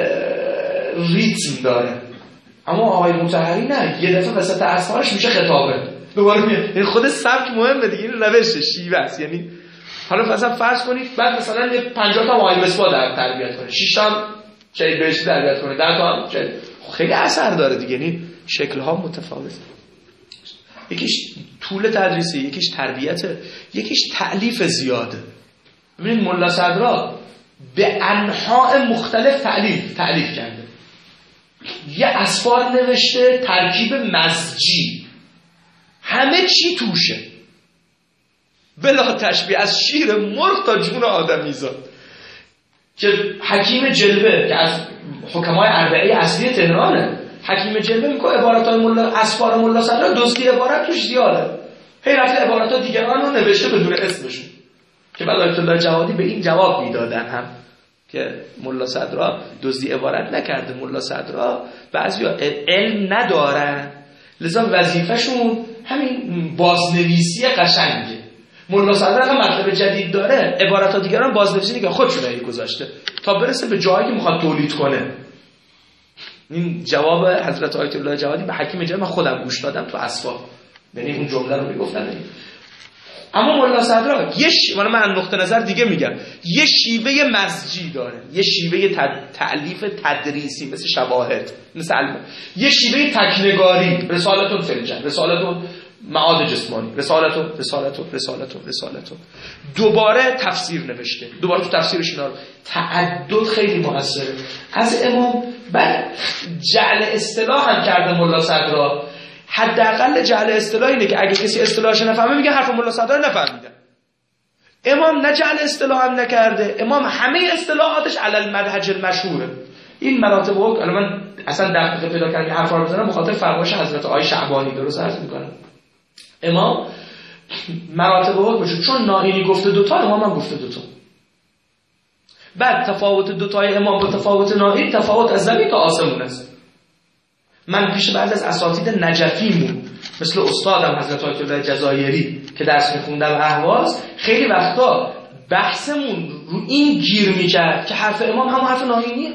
ریتم داره. اما آقای مطهری نه، یه دفعه وسط اسفارش میشه خطابه دوباره میاد. این خود سبک مهمه دیگه، این روشه، شیوه است. یعنی حالا مثلا فرض کنید بعد مثلا یه 50 تا آقای مصباح در تربیت کنه، 6 تا شهید بهشتی تربیت کنه، 10 تا خیلی اثر داره دیگه. یعنی شکل ها متفاوته. یکیش طول تدریسی، یکیش تربیته، یکیش تألیف زیاده. ببینید ملا صدرا به انواع مختلف تألیف کرده. یه اسفار نوشته ترکیب مزجی، همه چی توشه، بلا تشبیه، از شیر مرغ تا جون آدمیزاد. که حکیم جلوه که از حکمای اربعه اصلی تهرانه، حکیم جلوه میگه عباراتای ملا اسفار ملا صدرا دزدی عبارت توش زیاده، هی رفته عبارات دیگران رو نوشته بدون اسمشون. که بعد آیت الله جوادی به این جواب میدادن هم که ملا صدرا دزدی عبارت نکرده، ملا صدرا بعضیا علم ندارن لذا وظیفه‌شون همین بازنویسی قشنگه. ملا صدرا هم مطلب جدید داره، عبارات دیگران بازنویسی نگه خودشون گذاشته تا برسه به جایی که میخواد تولید کنه. این جواب حضرت آیت الله جوادی به حکیم جلوه من خودم گوش دادم تو اسفار، یعنی اون جمله رو میگفتن. اما ملا صدرا من نقطه نظر دیگه میگم، یه شیوه مزجی داره، یه شیوه تألیف تدریسی مثل شواهد، مثل یه شیوه تکنگاری، رسالتون فلجن، رسالتون معاد جسمانی، رسالتون دوباره تفسیر نوشته، دوباره تو تفسیرش اینا رو تعدد خیلی موثره. از امام بعد جعل اصطلاح هم کرده ملا صدرا. حداقل جعل اصطلاح اینه که اگه کسی اصطلاحش نفهمه میگه حرف ملا صدرا نفهمیدن. امام نه جعل اصطلاح هم نکرده، امام همه اصطلاحاتش علی المنهج المشهوره. این مراتب رو الان من اصلا دقیق پیدا کردم حرفا رو بزنم بخاطر فرمایش حضرت عایشه شعبانی، درست عرض میکنم. امام مراتب رو بشه، چون نائینی گفته دوتا، امام هم گفته دوتا. بعد تفاوت دوتای امام با تفاوت نائین تفاوت از زمین تا آسمون است. من پیش بعضی از اساتید نجفیمون مثل استادم حضرت آیت الله جزایری که درس می‌خوندم اهواز، خیلی وقتا بحثمون رو این گیر می‌کرد که حرف امام همون حرف نائینیه.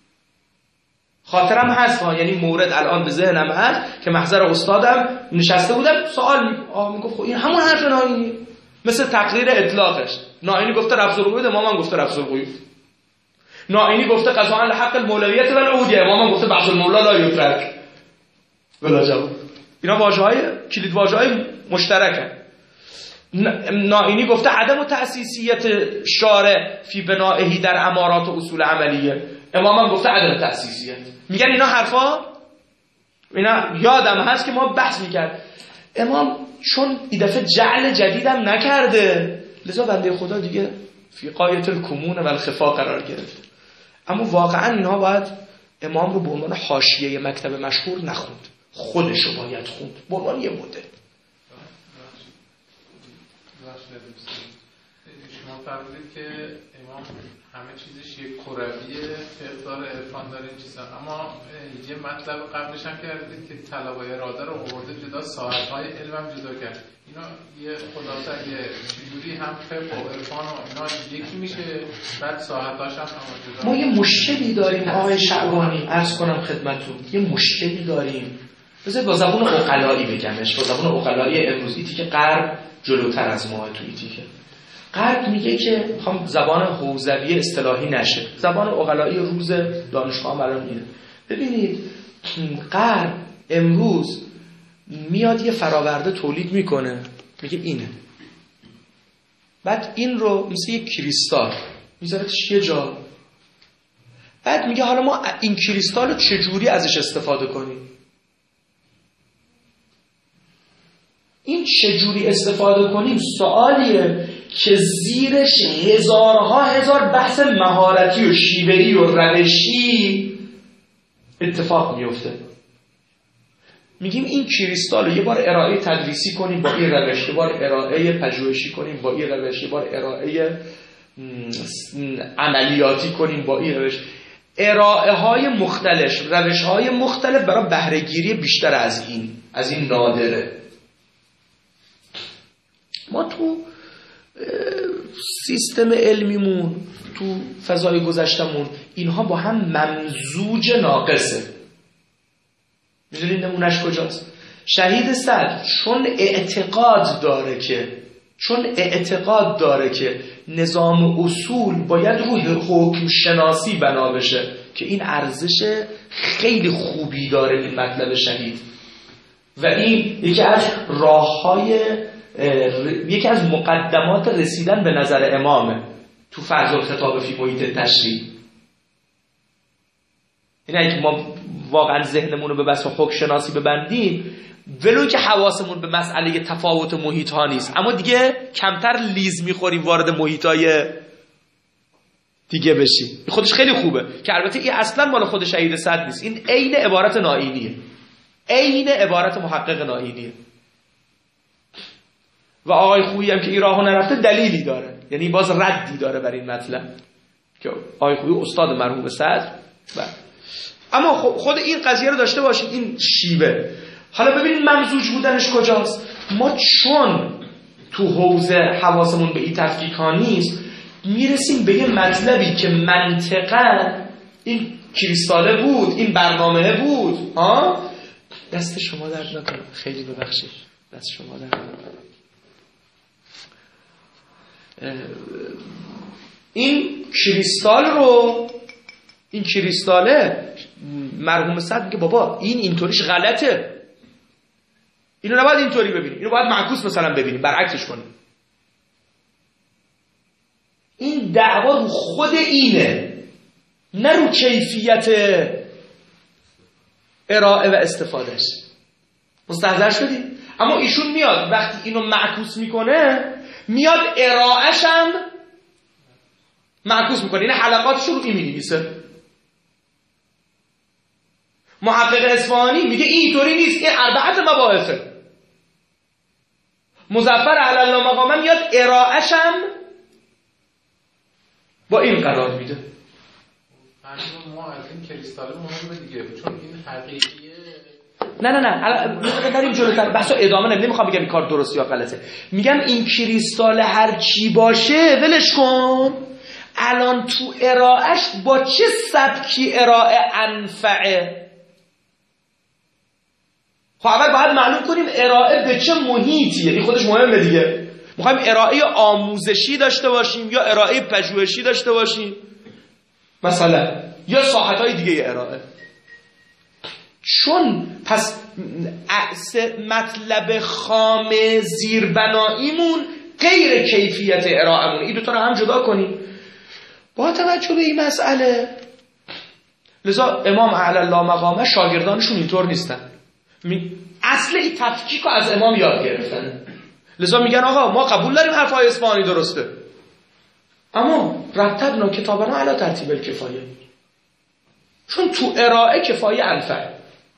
خاطرم هست یعنی مورد الان به ذهنم هست که محضر استادم نشسته بودم، سوال میگفت خب این همون حرف نائینیه. مثل تقریر اطلاقش، نائینی گفته رفض القیود، امام هم گفته رفض القیود. نائینی گفته قضاء لحق المولویت و العهودیه، امام هم گفته بحث المولا لا یترک بلا جواب. اینا واژه‌های کلید واژه‌های مشترکن. نائینی گفته عدم تأسیسیت شارع فی بنائه در امارات و اصول عملیه، امام هم گفته عدم تأسیسیت. میگن اینا حرفا، اینا یادم هست که ما بحث میکرد. امام چون این دفعه جعل جدیدم نکرده لذا بنده خدا دیگه فی قایت الکمون و الخفا قرار گرفت. اما واقعا اینها باید امام رو به عنوان حاشیه مکتب مشهور نخوند، خودشو باید خوند به عنوان یه مدل. شما فرمودید که امام همه چیزش یک کرویه، مقدار عرفان داره این چیزا، اما یه مطلب قبلش هم کردید که طلبای اراده رو آورده جدا، ساعت‌های علم هم جدا کرد. اینا یه خلاصه اگه چجوری هم فقه و عرفان و اینا یکی میشه، بعد ساعت‌هاش هم جدا. ما یه مشکلی داریم آقای شعبانی، عرض کنم خدمتتون، یه مشکلی داریم. بذار با زبان عقلایی بگمش، با زبان عقلایی امروزی که غرب جلوتر از ما تو ایتیکه. غرب میگه که میخوام زبان حوزوی اصطلاحی نشه، زبان عقلایی روز دانشگاه الان اینه. ببینید غرب امروز میاد یه فراورده تولید میکنه، میگه اینه، بعد این رو مثل یه کریستال میذارتش یه جا. بعد میگه حالا ما این کریستال رو چجوری ازش استفاده کنیم؟ این چجوری استفاده کنیم سوالیه که زیرش هزارها هزار بحث مهارتی و شیوهی و روشی اتفاق میفته. میگیم این کریستال رو یه بار ارائه تدریسی کنیم با این روش، یه بار ارائه پژوهشی کنیم با این روش، یه بار ارائه عملیاتی کنیم با این روش. ارائه های مختلف، روش های مختلف برای بهره‌گیری بیشتر از این نادره. ما تو سیستم علمیمون، تو فضای گذشتمون اینها با هم ممزوج ناقصه. میدونید نمونش کجاست؟ شهید صدر چون اعتقاد داره که نظام اصول باید روی حکم شناسی بنا بشه که این ارزش خیلی خوبی داره این مطلب شهید و این یکی از مقدمات رسیدن به نظر امامه تو فرض الخطاب فی محیط تشریع. اینه که ما واقعا ذهنمون رو به بس حکم شناسی ببندیم ولو که حواسمون به مسئله تفاوت محیط ها نیست، اما دیگه کمتر لیز میخوریم وارد محیط های دیگه بشیم. خودش خیلی خوبه که البته این اصلا مال خود شهید صدر نیست، این عین عبارت نائینیه، عین عبارت محقق نائینیه. و آقای خویی هم که این راهو نرفته دلیلی داره، یعنی باز ردی داره بر این مطلب که آقای خویی استاد مرحوم صدر. اما خود این قضیه رو داشته باشید، این شیوه. حالا ببینید ممزوج بودنش کجاست. ما چون تو حوزه حواسمون به این تفکیک ها نیست، میرسیم به یه مطلبی که منطقاً این کریستاله بود، این برنامه بود. دست شما درد نکنه، خیلی ببخشید، دست شما درد نکنه. این کریستاله مرحوم صدر میگه بابا این اینطوریش غلطه، اینو نباید اینطوری ببینیم، اینو باید معکوس مثلا ببینیم، برعکسش کنیم. این دعوا رو خود اینه، نه رو کیفیت ارائه و استفادهش. مستحضر شدید؟ اما ایشون میاد وقتی اینو معکوس میکنه، میاد ارائهش هم معکوس میکنه، این حلقاتش رو این می‌نویسه. محقق اصفهانی میگه اینطوری نیست، این اربعه مباحثه. مظفر علی الله مقامه میاد ارائهش هم با این قرار میده. ما از این کریستال مهمه دیگه، چون این حقیقیه. نه بریم جلوتر، بحثو ادامه نمیخوام بگم این کار درست یا غلطه. میگم این کریستال هر چی باشه ولش کن، الان تو ارائهش با چه سبکی ارائه انفعه. خب اول باید معلوم کنیم ارائه به چه محیطیه، این خودش مهمه دیگه. میخوایم ارائه آموزشی داشته باشیم یا ارائه پژوهشی داشته باشیم مثلا، یا ساحت‌های دیگه ارائه. چون پس مطلب خام زیربناییمون غیر کیفیت ارائه‌مون، این دوتا رو هم جدا کنیم. با توجه به این مسئله لذا امام اعلی الله مقامه شاگردانشون اینطور نیستن، اصل این تفکیک رو از امام یاد گرفتن. لذا میگن آقا ما قبول داریم حرفای اصفهانی درسته، اما رتبنا کتابنا علی ترتیب الکفایه، چون تو ارائه کفایه انفعه.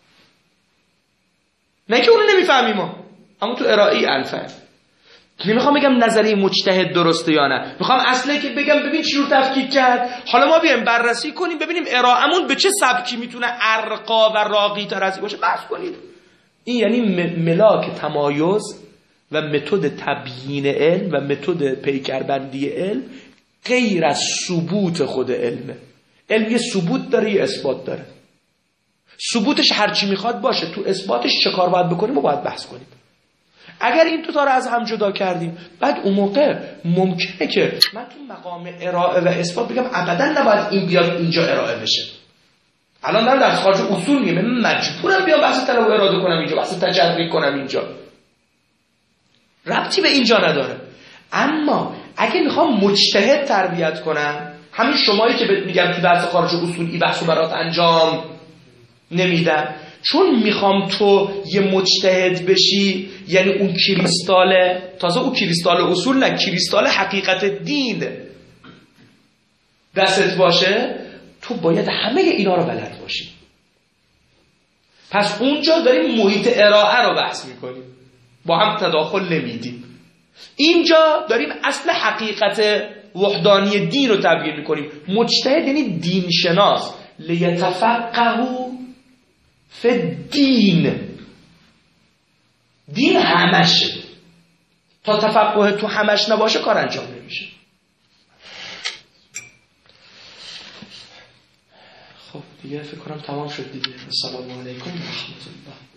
نه که اونو نمیفهمیم ما، اما تو ارائه انفعه. نمیخوام بگم نظریه مجتهد درسته یا نه، میخوام اصله که بگم ببین چی رو تفکیک کرد، حالا ما بیایم بررسی کنیم ببینیم ارائه‌مون به چه سبکی میتونه ارقا و راقی تر از این باشه، بحث کنیم. این یعنی ملاک تمایز و متد تبیین علم و متد پیکربندی علم غیر از ثبوت خود علمه. علم یه ثبوت داره، یه اثبات داره. ثبوتش هرچی میخواد باشه، تو اثباتش چه کار باید بکنیم و باید بحث کنیم. اگر این دو تا رو از هم جدا کردیم، بعد اون موقع ممکنه که من تو مقام ارائه و اثبات بگم ابدا نباید این بیاد اینجا ارائه بشه. الان دارم در خارج اصول میگم من مجبورم بیام بحث طلب و اراده کنم اینجا، بحث تجربی کنم اینجا، ربطی به اینجا نداره. اما اگه میخوام مجتهد تربیت کنم، همین شمایی که بهت میگم تو درس خارج اصول این بحثو برات انجام نمیدم، چون میخوام تو یه مجتهد بشی، یعنی اون کریستال، تازه اون کریستال اصول نه، کریستال حقیقت دین دستت باشه، تو باید همه اینا رو بلد باشی. پس اونجا داریم محیط ارائه رو بحث میکنیم، با هم تداخل نمیدیم. اینجا داریم اصل حقیقت وحدانی دین رو تبیین میکنیم. مجتهد یعنی دین شناس، لیتفقهوا فی الدین. دین همشه، تا تفقه تو همش نباشه کار انجام نمیشه. خب دیگه فکر کنم تمام شد دیگه. السلام علیکم و رحمت الله.